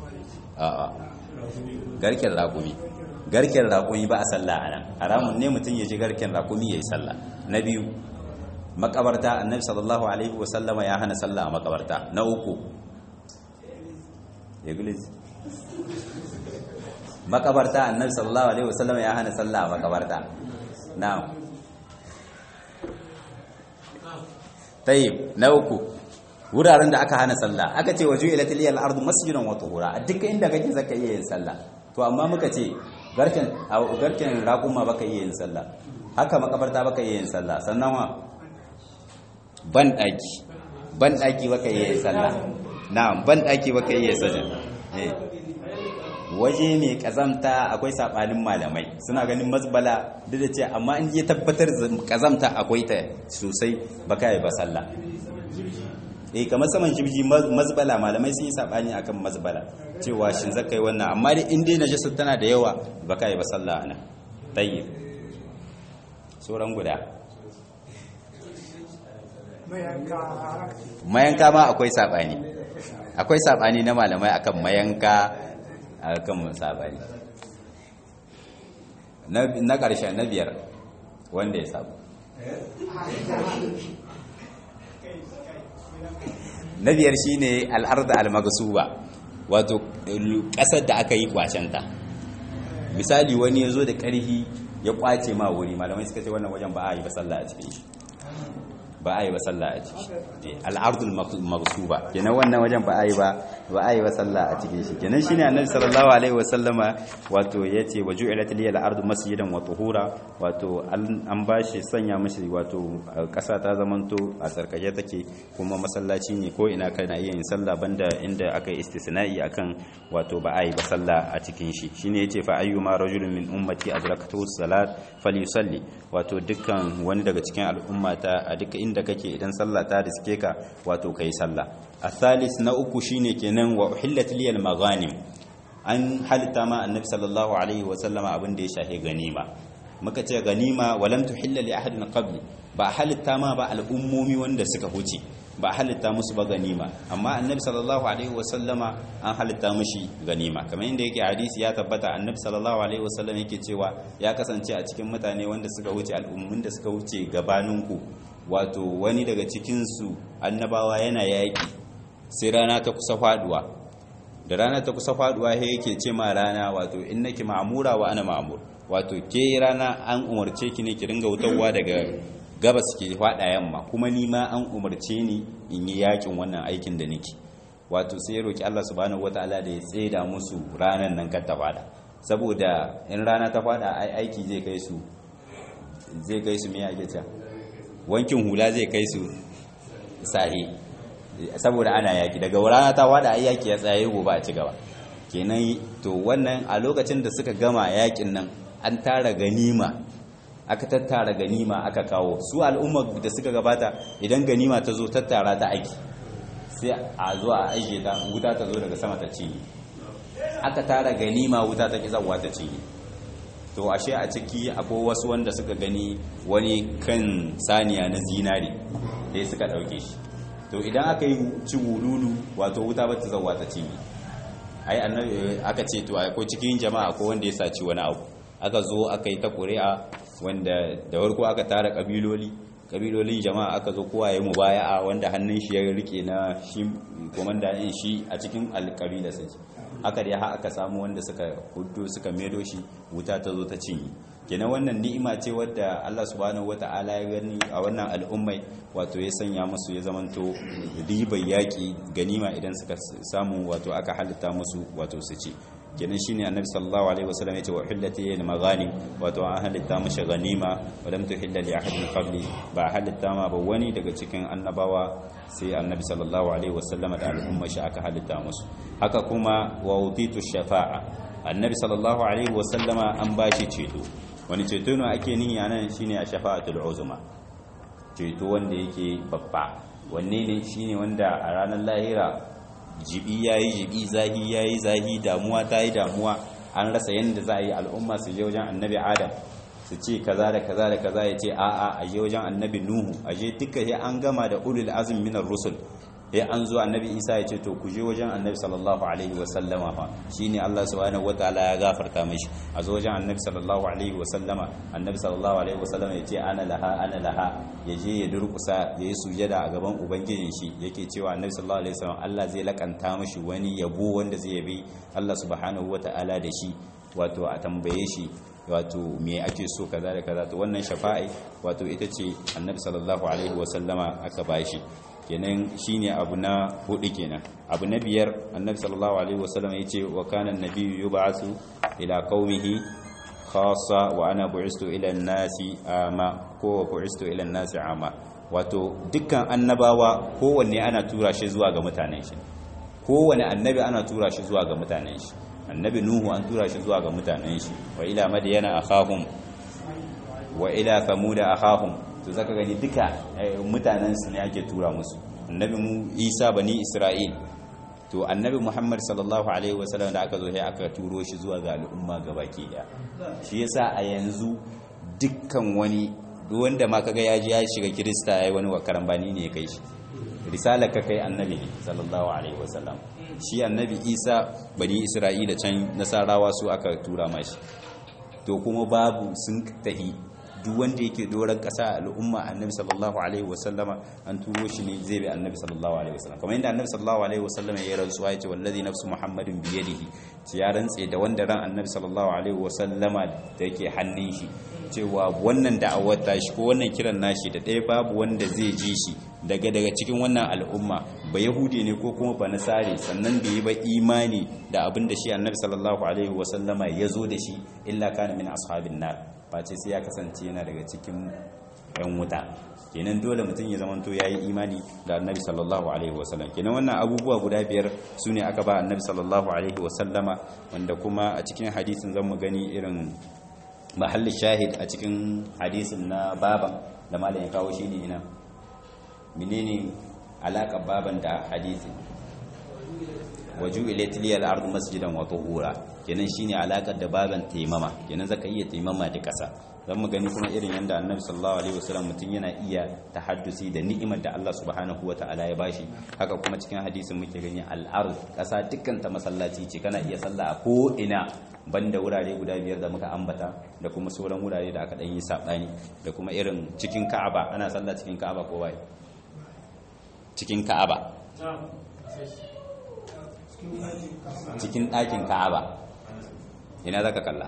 garken raƙumi ba a sallah a nan, haramun ne mutum ya ji garken raƙumi ya yi sallah. Na biyu, makabarta, annabi sallallahu alaihi wasallama ya hana sallah a makabarta. Na uku, makabarta, annabi sallallahu alaihi wasallama ya hana sallah a makabarta. Na tayyib na uku wuraren da aka hana sallah aka ce waju ila tiliyal ardu masjidan wa tuhura a duk inda kake zaka iya yin sallah to amma muka ce garken raƙuma baka iya yin sallah haka makabarta baka iya yin sallah sannan wa ban daki baka iya yin sallah na'am ban daki baka iya yin sallah waje mai kazamta akwai sabanin malamai suna ganin mazbala duk da ce amma in je tabbatar kazamta akwai ta sosai baka yi ba sallah kamar saman jibji mazbala malamai sun yi sabani akan mazbala cewa shin zakai wannan amma dai in dai najasa tana da yawa baka yi ba sallah ana tayyib sauran guda mayanka ma akwai sabani na malamai akan mayanka akan sabani na ƙarshen na biyar wanda ya sabu na biyar shine al'arda al-maghsuba wato ƙasar da aka yi kwacenta misali wani ya zo da ƙarfi ya kwace ma wuri malamai suka ce wannan wajen ba a yi ba sallah a cikin shi ba a yi ba sallah a ciki al'ardul maghsuba kenan wannan wajen ba a yi ba sallah a cikin shi kenan shine annabi sallallahu alaihi wasallama wato yace waju'ilat liyal ardu masjidan wa tuhura wato an bashi sanya mishi wato kasa ta zamanto a tsarkake take kuma masallaci ne ko ina kana iya yin sallah banda inda aka yi istisna'i akan wato ba a yi ba sallah a cikin shi shine yace fa ayyuma rajulun min ummati adrakatu salat falyusalli wato dukkan wani daga cikin al'ummata a dukkan inda kake idan sallah ta riske ka wato kai sallah athalis na uku shine kenan wa uhillat liyal maghanim an halitta ma annabi sallallahu alaihi wa sallama abin da ya shahe ganima muka ce ganima walam tuhilla li ahadin qabli ba halitta ma ba al'ummomi wanda suka huce ba halitta musu ba ganima amma annabi sallallahu alaihi wa sallama an halitta mishi ganima kamar inda yake hadisi ya tabbata annabi sallallahu alaihi wa sallam yake cewa ya kasance a cikin mutane wanda suka huce al'ummun da suka huce gabaninku wato wani daga cikinsu annabawa yana yaƙi sai rana ta kusa faduwa da rana ta kusa faduwa sai yake ce ma rana wato innaki ma'mura wa ana ma'mur wato ke rana an umarce ki ne ki ringa wutarwa daga gabas ki fada yamma kuma ni ma an umarce ni in yi yakin wannan aikin da nake wato sai ya roki Allah subhanahu wataala da ya tseda musu ranan nan kar ta fada saboda in rana ta fada aiki zai kai su me yake cewa wankin hula zai kai su sahi saboda ana yaki daga rana ta wada ai yaki ya tsaye gobe a ci gaba kenan to wannan a lokacin da suka gama yakin nan an tara ganima aka tattara ganima aka kawo su al'umma da suka gabata idan ganima ta zo tattara ta aiki sai a zo a aje ta wuta ta zo daga sama ta cinye aka tara ganima wuta ta kizawa ta cinye to ashe a ciki akwai wasu wanda suka gani wani kan saniya na zinari sai suka dauke shi to idan aka yi ci wululu wato wuta ba ta zawa ta cinye ai annabi aka ce to akwai cikin jama'a ko wanda ya saci wani abu aka zo aka yi ta ƙuri'a wanda da farko aka tara kabilolin jama'a aka zo kowa ya mubaya'a wanda hannun shi ya rike na shi komanda din shi a cikin alƙabila sai haka dai har aka samu wanda suka hudu suka medo shi wuta ta zo ta cinye kenan wannan ni'ima ce wadda Allah subhanahu wata'ala ya gani a wannan al'ummai wato ya sanya musu ya zamanto ribar yaki ganima idan suka samu wato aka halitta musu wato su ci kenan shine annabi sallallahu alaihi wasallam yace wa hillati lil maghanim wato an halitta mashi ganima wa lam tuhilla li ahadin qabli ba halitta ma ba wani daga cikin annabawa sai annabi sallallahu alaihi wasallam da al'umma shi aka halitta musu haka kuma wa utitu shafa'a annabi sallallahu alaihi wasallama an bashi ceto wani ceto ne ake nihi anan shine a shafa'atul uzma ceto wanda yake babba wanne ne shine wanda a ranar lahira jibi yayi jibi zahi yayi zahi damuwa ta yi damuwa an rasa yanda za a yi al'umma su je wajen annabi adam su ce kaza da kaza da kaza ya ce a'a a je wajen annabi nuhu a je duka sai an gama da ulul azm minar rusul sai an zo annabi isa ya ce to ku je wajen annabi sallallahu alaihi wa sallama fa shine Allah subhanahu wataala ya gafarta mishi a zo wajen annabi sallallahu alaihi wa sallama annabi sallallahu alaihi wa sallama ya ce ana laha ya je ya durkusa ya yi sujada a gaban ubangijin shi yake cewa annabi sallallahu alaihi wa sallam Allah zai lakanta mishi wani yabo wanda zai yabi Allah subhanahu wataala da shi wato a tambaye shi wato me ake so kaza da kaza to wannan shafa'i wato ita ce annabi sallallahu alaihi wasallama aka bashi kenan shine abu na hudu kenan. Abu na biyar annabi sallallahu alaihi wasallama yace wa kana annabiyyu yub'athu ila qaumihi khassa wa ana bu'istu ila an-nasi ama ko bu'istu ila an-nasi ama wato dukkan annabawa kowanne ana tura shi zuwa ga mutanen shi, kowanne annabi ana tura shi zuwa ga mutanen shi. Annabi nuhu an tura shi zuwa ga mutanen shi, wa ila madyana akhahum wa ila thamuda akhahum to zaka gani duka mutanen su ne ake tura musu. Annabi mu Isa bani Isra'il to annabi Muhammad sallallahu alaihi wasallam da aka zo sai aka turo shi zuwa ga al'umma gabaki daya. Shi yasa a yanzu dukkan wani wanda ma kaga ya ji ya shiga Kirista yayi wani karambani ne ya kai shi, risalar ka kai annabi sallallahu alaihi wasallam. Shi annabi Isa bani Isra'ila can nasarawa su aka tura mashi to kuma babu sun tahi duk wanda yake doron kasa al'umma annabi sallallahu alaihi wasallama an turo shi ne zai bi annabi sallallahu alaihi wasallam, kamar yadda annabi sallallahu alaihi wasallama ya rantsuwa ya ce wallazi nafsu muhammadin biyadihi, ya rantse da wanda ran annabi sallallahu alaihi wasallama da yake hannun shi cewa wannan da'awar tashi ko wannan kiran nashi da ɗaya babu wanda zai ji shi daga cikin wannan al'umma ba yahudi ne ko kuma ba nasare sannan bai yi ba imani da abin da shi annabi sallallahu alaihi wasallama ya zo da shi illa kana min ashabin nar, face sai ya kasance yana daga cikin yan wuta. Kenan dole mutum ya zamanto yayi imani da annabi sallallahu alaihi wasallam. Kenan wannan abubuwa guda biyar sune aka ba annabi sallallahu alaihi wasallama, wanda kuma a cikin hadisin zamu gani irin mahallin shahid a cikin hadisin na baban da malam ya kawo shi ne ina menene alaƙar baban da hadisi waju'ilat liyal ardu masjidan wa tuhura, kenan shine alaƙar da baban taimama, kenan zaka iya taimama da ƙasa. dan mu gani kuma irin yanda annabi sallallahu alaihi wasallam mutun yana iya tahaddusi da ni'imar da Allah subhanahu wataala ya bashi. Haka kuma cikin hadisin muke gani al-ard ƙasa dukkan ta masallaci ce, kana iya sallah a ko ina banda wurare guda biyar da muka ambata da kuma sauran wurare da aka dan yi sabani, da kuma irin cikin Ka'aba ana sallah cikin Ka'aba ko bai cikin Ka'aba cikin ɗakin Ka'aba ina zaka kalla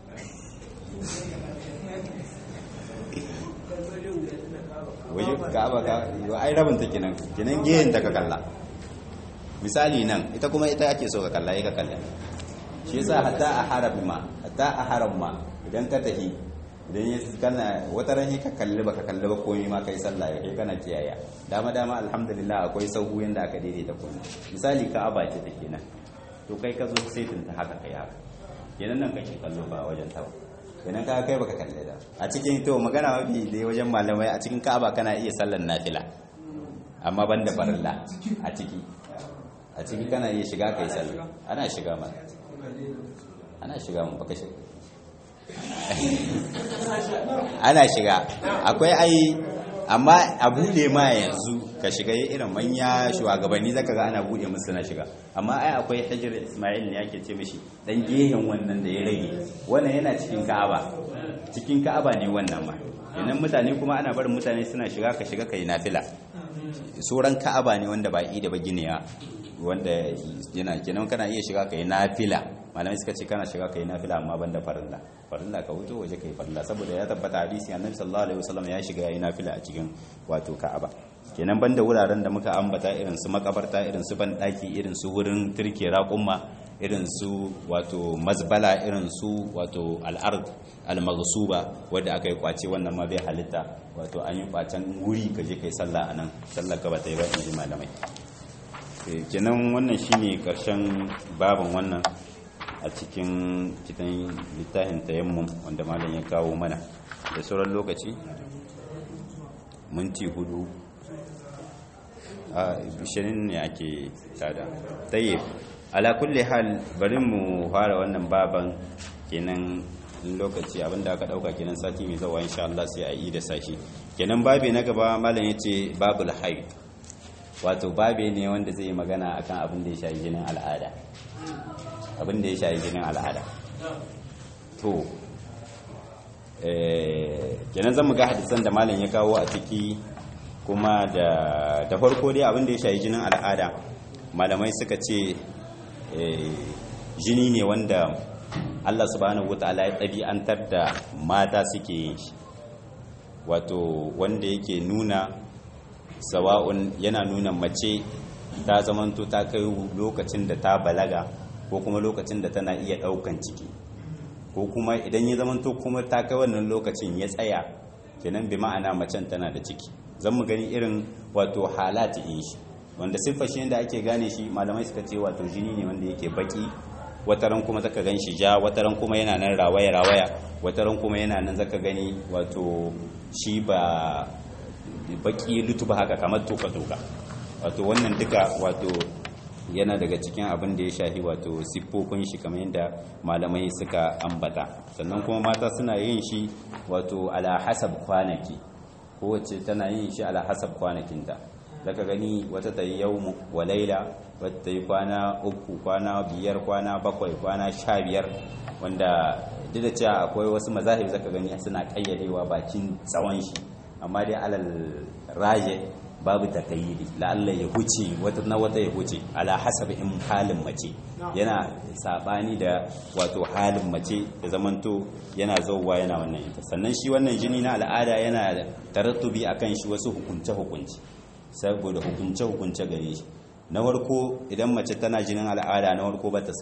waje Ka'aba ka ai rabin ta kenan gehen ta ka kalla. Misali nan ita kuma ita ake so ka kalla ka kalla. Shi yasa hatta a haram ma idan ka tafi idan ya kana wata ran ka kalli baka kalli ba komai ma kai sallah kai kana kiyaya dama alhamdulillah akwai sauhu yanda aka daidaita komai. Misali Ka'aba ce take nan to kai ka zo sai tunta haka kai haka kenan nan kake kallo ba wajen ta ba, kenan ka kai baka kalle da a cikin to magana mafi da wajen malamai a cikin Ka'aba kana iya sallar nafila amma banda farilla a ciki kana iya shiga kai sallah ana shiga mun baka shiga ana shiga akwai ai amma a bude ma yanzu ka shiga irin manya shugabanni zaka ga ana bude musu na shiga, amma ai akwai Hijr Ismail ne yake ce mishi dan gehen wannan da ya rage wannan yana cikin Ka'aba ne wannan ma. Idan mutane kuma ana barin mutane suna shiga ka shiga kai nafila. Sauran Ka'aba ne wanda ba da ba giniya wanda yana kenan kana iya shiga kai nafila. Malamai suka ce kana shiga kai nafila amma banda farilla ka wuce waje kai farilla, saboda ya tabbata hadisi annabi sallallahu alaihi wasallam ya shiga yayin nafila a cikin wato Ka'aba. Kenan banda wuraren da muka ambata irin su makabarta, irin su bandaki, irin su wurin turke raƙumma, irin su wato mazbala, irin su wato al-ard al-maghsuba wanda aka yi kwace, wannan ma bai halitta wato an yi kwacen wuri ka je kai sallah anan, sallar ka ba ta yi ba inji malamai. Kenan wannan shine karshen baban wannan a cikin littafin tayammum wanda malam ya kawo mana. Da sauran lokaci minti 4 a 20 ne ake tada tayyib. Ala kulli hal bari mu fara wannan baban kenan lokaci abinda aka dauka kenan sati mai zuwa insha Allah sai a yi da sashi. Kenan babe na gaba malam yace babul haid, wato babe ne wanda zai yi magana akan abin da ya shafi jinin al'ada. To kenan zan ga hadisan da malam ya kawo a ciki, kuma da farko dai abin da ya shafi jinin al'ada malamai suka ce jini ne wanda Allah subhanahu wataala ya ɗabi'antar da mata suke yin shi, wato wanda yake nuna sawa'un yana nuna mace ta zamanto ta kai lokacin da ta balaga ko kuma lokacin da tana iya ɗaukan ciki, ko kuma idan ya zamanto kuma ta kai wannan lokacin ya tsaya, kenan bi ma'ana macen tana da ciki. Zan mu gani irin wato halati in shi, wanda siffar shi yadda ake gane shi malamai suka ce wato jini ne wanda yake baki, wataran kuma zaka gan shi ja, wataran kuma yana nan rawaya wataran kuma yana nan zaka gani wato shi ba baki lutuba haka kamar toka wato wannan duka wato yana daga cikin abin da ya shahi wato siffofin shi kamar yadda malamai suka ambata. Sannan kuma mata suna yin shi wato ala hasab kwanaki, kowace tana yin shi ala hasab kwanakinta. Zaka gani wata ta yi yawmu wa laila, wata ta yi kwana 3, kwana 5, kwana 7, kwana 15, wanda duk da cewa akwai wasu mazahib zaka gani suna kayyadewa bakin tsawon shi, amma dai alal raje babu takayyidi, la'alla ya huce wata ya huce ala hasabin halin mace, yana sabani da wato halin mace da zamanto yana zauwa yana wannan ita. Sannan shi wannan jini na al'ada yana da tarattubi akan shi wasu hukunce saboda hukunce gare shi. Na farko idan mace tana jinin al'ada, na farko bata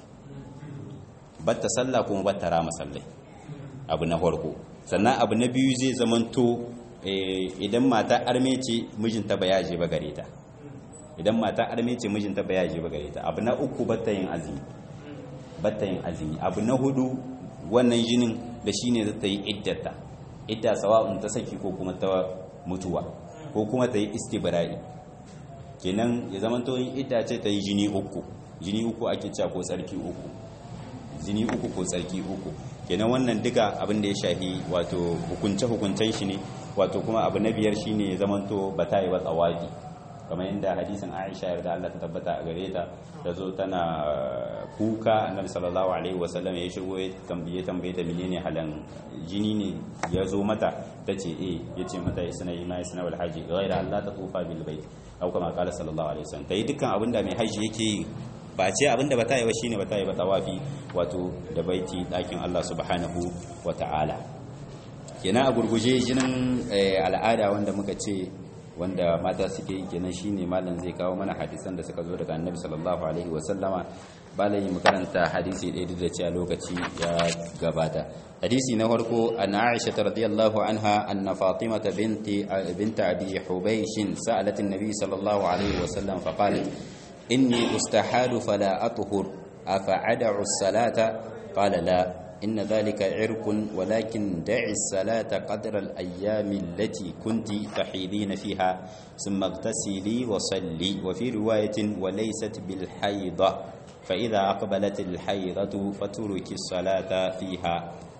sallah kuma bata rama sallai, abu na farko. Sannan abu na biyu zai zamanto idan mata arme ce mijinta ba ya je ba gare ta, abu na uku bata yin azumi, abu na hudu wannan jinin da shine zata yi idda sawa'un ta saki ko kuma ta mutuwa ko kuma ta yi istibra'i. kenan ya zama to yin idda ce ta yi jini uku ake cewa ko tsarki uku, jini uku ko tsarki uku. kenan wannan duka abin da ya shahi wato hukuncen shi ne. Wato kuma abu na biyar shine ya zama to ba ta yi ba tsawafi, kamar yadda hadisin Aisha yarda Allah ta tabbata a gare ta, ta zo tana kuka, annabi sallallahu alaihi wasallam ya shigo ya tambaye ta menene halan jini ne ya zo mata, tace yace mata isna ma isna wal haji ghayra Allah ta tufa bil bait au kama qala sallallahu alaihi wasallam. tayi dukkan abinda mai haji yake yi, ba ce abinda ba ta yi ba shine ba ta yi ba tawafi wato da baiti dakin Allah subhanahu wataala. kenan a gurguje jinin al'ada wanda muka ce wanda mata suke yi kenan shine malam zai kawo mana hadisan da suka zo daga annabi sallallahu alaihi wasallama. balayi mu karanta hadisi ɗaya da cewa lokaci ya gabata. hadisi na farko an Aisha radhiyallahu anha anna Fatima bint Abi Hubaysh sa'alat an-nabi sallallahu alaihi wasallam fa qalat inni ustahadu fala athhur afa ad'u as-salata qala la إن ذلك عرق ولكن دع الصلاة قدر الأيام التي كنت تحيضين فيها ثم اغتسلي وصلي. وفي رواية وليست بالحيضة، فإذا أقبلت الحيضة فترك الصلاة فيها،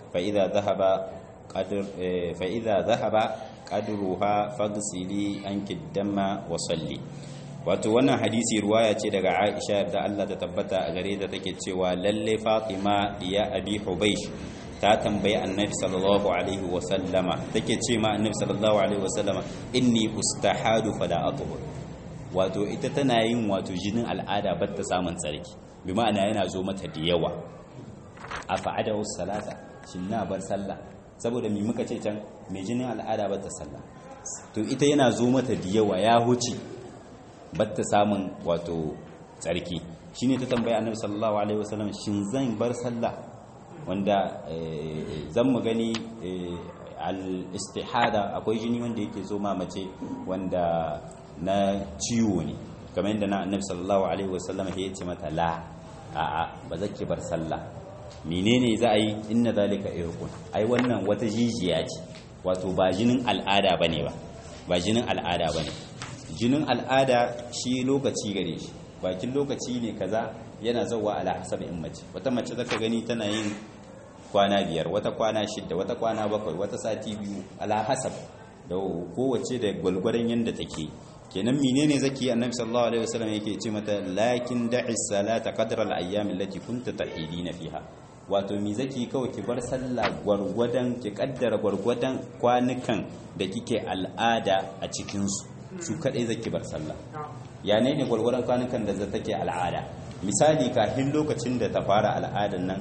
فإذا ذهب قدرها فاغسلي عنك الدم وصلي. wato wannan hadisi ruwaya ce daga Aisha da Allah ta tabbata a gare ta, take cewa lalle Fatima ya Abi Hubaysh ta tambayi Annabi sallallahu alaihi wasallama, take ce ma Annabi sallallahu alaihi wasallama inni ustahadu fala athur, wato ita tana yin wato jinin al'ada ba ta samun tsarki, bi ma'ana yana zo mata da yawa. afa adawu salata, shin na bar sallah? saboda mi muka ce can mai jinin al'ada ba ta sallah, to ita yana zo mata da yawa, ya huce batta samun wato tsarki. shine ta tambaya Annabi sallallahu alaihi wasallam shin zan bar sallah? wanda zan mu gani al-istihada akwai jini wanda yake zo ma mace wanda na ciwo ne, kamar yadda na Annabi sallallahu alaihi wasallam ya ce mata la a'a ba zaki bar sallah. menene za a yi? inna zalika irqun, ai wannan wata jijiya ce, wato ba jinin al'ada bane ba jinin al'ada bane. jinin al'ada shi lokaci gare shi, bakin lokaci ne kaza yana zauwa ala hasabin mace. wata mace zaka gani tana yin kwana 5, wata kwana 6, wata kwana 7, wata sati 2, ala hasab da kowace da gwalgwaran yanda take. kenan menene zaki Annabi sallallahu alaihi wasallam yake ce mata lakin da'i salata qadra al-ayyam allati kunta tahidina fiha, wato mi zaki kawai ki bar sallah gwargwadan, ki kaddara gwargwadan kwanukan da kike al'ada a cikin su kadai zaki bar sallah. ya ne gwargwaron kwanukan da za take al'ada? misali kafin lokacin da ta fara al'adan nan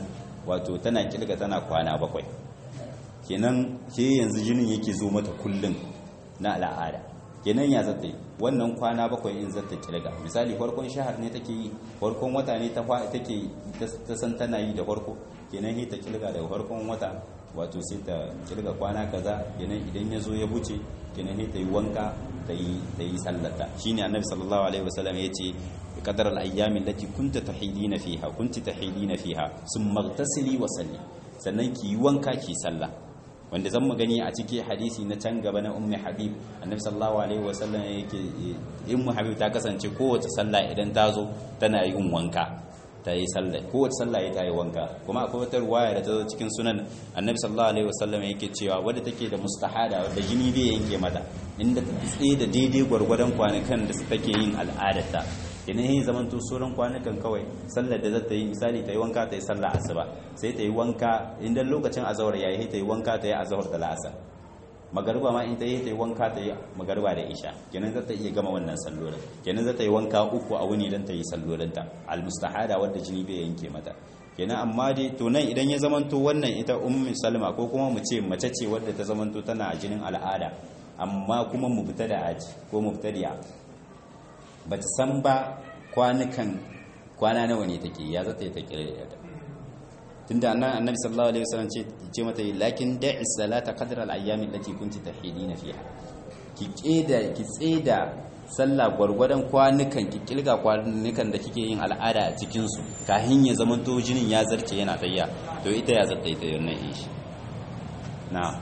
wato tana kilga tana kwana 7 kenan ke yanzu jinin yake zo mata kullum na al'ada kenan ya zata yi wannan kwana 7 in zata kilga misali farkon shahar ne take yi farkon wata ne take ta san tana yi da farko kenan sai ta kilga daga farkon wata wato sai ta kilga kwana kaza kenan idan ya zo ya buce kenan sai ta yi wanka ta yi sallata shine annabi sallallahu alaihi wasallam yace qadar al-ayyam allati kunta tahidina fiha summa ightasili wa salli sannan ki yi wanka ki sallah wanda zan mu gani a cikin hadisi na can gaba na ummi habib annabi sallallahu alaihi wasallam yake ummi habib ta kasance kowace sallah idan ta zo tana yin wanka ta yi sallah kowace sallah ta yi wanka kuma akwai wata ruwaya da ta zo cikin sunan annabi sallallahu alaihi wasallam yake cewa wadda take da mustahada wadda jini bai yanke mata inda ta tsaye da daidai gwargwadon kwanakan da su take yin al'adarta idan yayin zaman to sauran kwanukan kawai sallar da zata yi misali ta yi wanka ta yi sallah asuba sai ta yi wanka idan lokacin azhar yayi ta yi wanka ta yi azhar da la'asar magariba ma in ta yi wanka ta yi magariba da isha kenan za ta iya gama wannan sallolin kenan za ta yi wanka 3 a wuni dan ta yi sallolinta almustahada wadda jini bai yanke mata kenan amma dai to nan idan ya zamanto wannan ita ummi salma ko kuma mu ce mace ce wadda ta zamanto tana a jinin al'ada amma kuma mubtada aji ko mubtadi'a bata san ba kwana nawa ne take ya zata yi ta kira da tunda annabi sallallahu alaihi wasallam ce mata lakin da'i salata qadra al-ayyam allati kunti tahidina fiha ki tseda sallah gwargwadon kwanukan ki kilga kwanukan da kike yin al'ada a cikin su kahin ya zaman to jinin ya zarce yana tayya to ita ya zata ita wannan shi na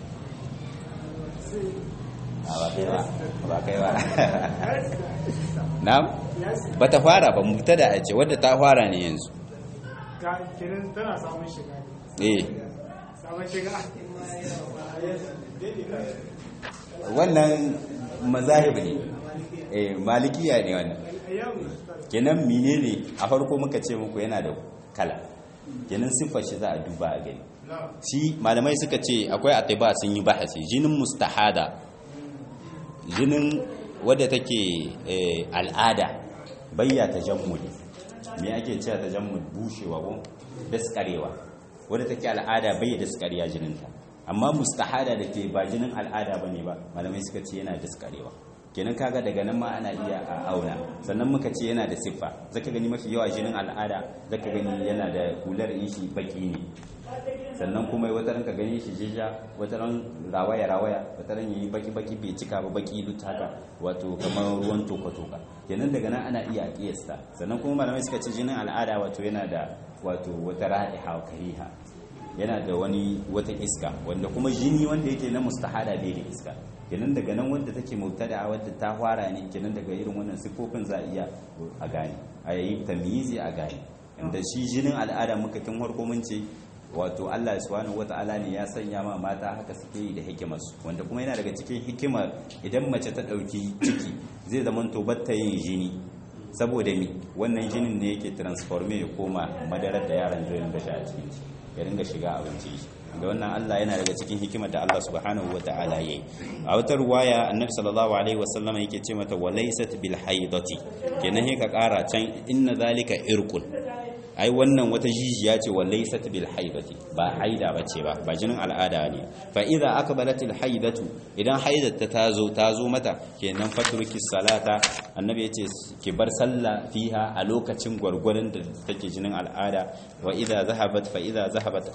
ba kai ba na ba ta fara ba mutada a ce wadda ta fara ne yanzu kenan tana samun shiga samun shiga wannan mazahib ne malikiya ne wannan kenan menene a farko muka ce muku yana da kala kenan siffar shi za a duba a gani shi malamai suka ce akwai atiba sun yi bahasi jinin mustahada jinin wadda take al'ada bayya tajammuli me ake cewa tajammul bushewa ko daskarewa wadda take al'ada bayya daskariya jininta amma mustahada da ke ba jinin al'ada bane ba malamai suka ce yana daskarewa kenan kaga daga nan ma ana iya a auna sannan muka ce yana da siffa zaka gani mafi yawa jinin al'ada zaka gani yana da hular shi baki ne sannan kuma wata ranka gani shi jija wata ran rawaya wata ran yayi baki bai cika ba baki duk haka wato kamar ruwan toka kenan daga nan ana iya kiyasta sannan kuma malamai suka ce jinin al'ada wato yana da wato wata ra'iha kariha yana da wata iska wanda kuma jini wanda yake na mustahada bai da iska kenan daga nan wanda take mubtada wadda ta fara ne kenan daga irin wannan sifofin za a iya a gane a yayi tamyizi a gane inda shi jinin al'ada muka tun farko mun ce wato Allah subhanahu wata'ala ne ya sanya ma mata haka suke yi da hikimarsu wanda kuma yana daga cikin hikimar idan mace ta dauki ciki zai zama to batta yin jini saboda mi wannan jinin ne yake transforme ya koma madarar da yaran zai ringa sha a cikin shi ya ringa shiga abinci da wannan Allah yana daga cikin hikimar da Allah subhanahu wata'ala yayi a wata ruwaya annabi sallallahu alaihi wasallam yake ce mata walaysat bil haidati kenan he ka kara can inna zalika irqun ai wannan wata jijiya ce walaysat bil haidati ba haida bace ba jinin al'ada ne fa idza aqbalatil haidatu idan haidata tazo mata kenan fatruki salata annabi yace ki bar sallah fiha a lokacin gwargwaron da take jinin al'ada wa idza zahabat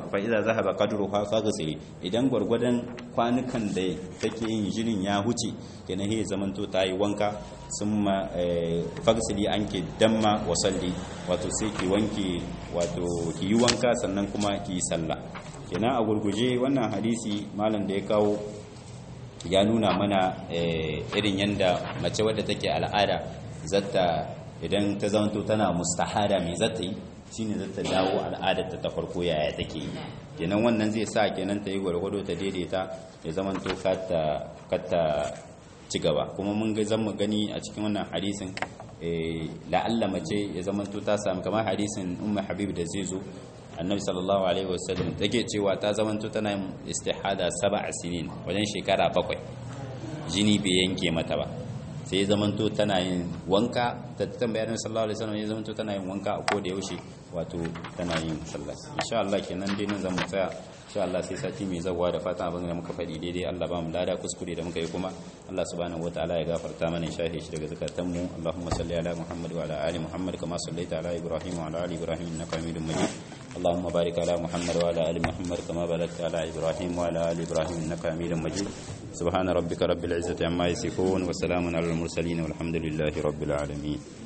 qadruha faghsili idan gwargwadon kwanukan da take yin jinin ya huce kenan he zamanto tayi wanka summa faghsili anki damma wa salli wato sai ki wanke wato ki yi wanka sannan kuma ki yi sallah kenan a gurguje wannan hadisi malam da ya kawo ya nuna mana irin yanda mace wadda take al'ada zata idan ta zanto tana mustahada mai zata yi shine zata dawo al'adar ta farko yaya take yi kenan wannan zai sa kenan ta yi gwargwado ta daidaita ya zamanto kata ci gaba kuma mun ga zan mu gani a cikin wannan hadisin la'alla mace ya zamanto ta samu kamar hadisin ummu habib da zai zo annabi sallallahu alaihi wasallam take cewa ta zamanto tana yin istihada 7 sinin wajen shekara 7 jini bai yanke mata ba sai ya zamanto tana yin wanka ta tambaya Annabi sallallahu alaihi wasallam ya zamanto tana yin wanka a koda yaushe wato tana yin sallah insha Allah kenan dai nan zamu tsaya insha Allah sai sati mai zawa da fatan abin da muka faɗi daidai Allah ba mu lada kuskure da muka yi kuma Allah subhanahu wataala ya gafarta mana shahi shi daga zakatan mu Allahumma salli ala Muhammad wa ala ali Muhammad kama sallaita ala Ibrahim wa ala ali Ibrahim innaka Hamidum Majid اللهم بارك على محمد وعلى ال محمد كما باركت على ابراهيم وعلى ال ابراهيم انك حميد مجيد سبحان ربك رب العزه عما يصفون وسلام على المرسلين والحمد لله رب العالمين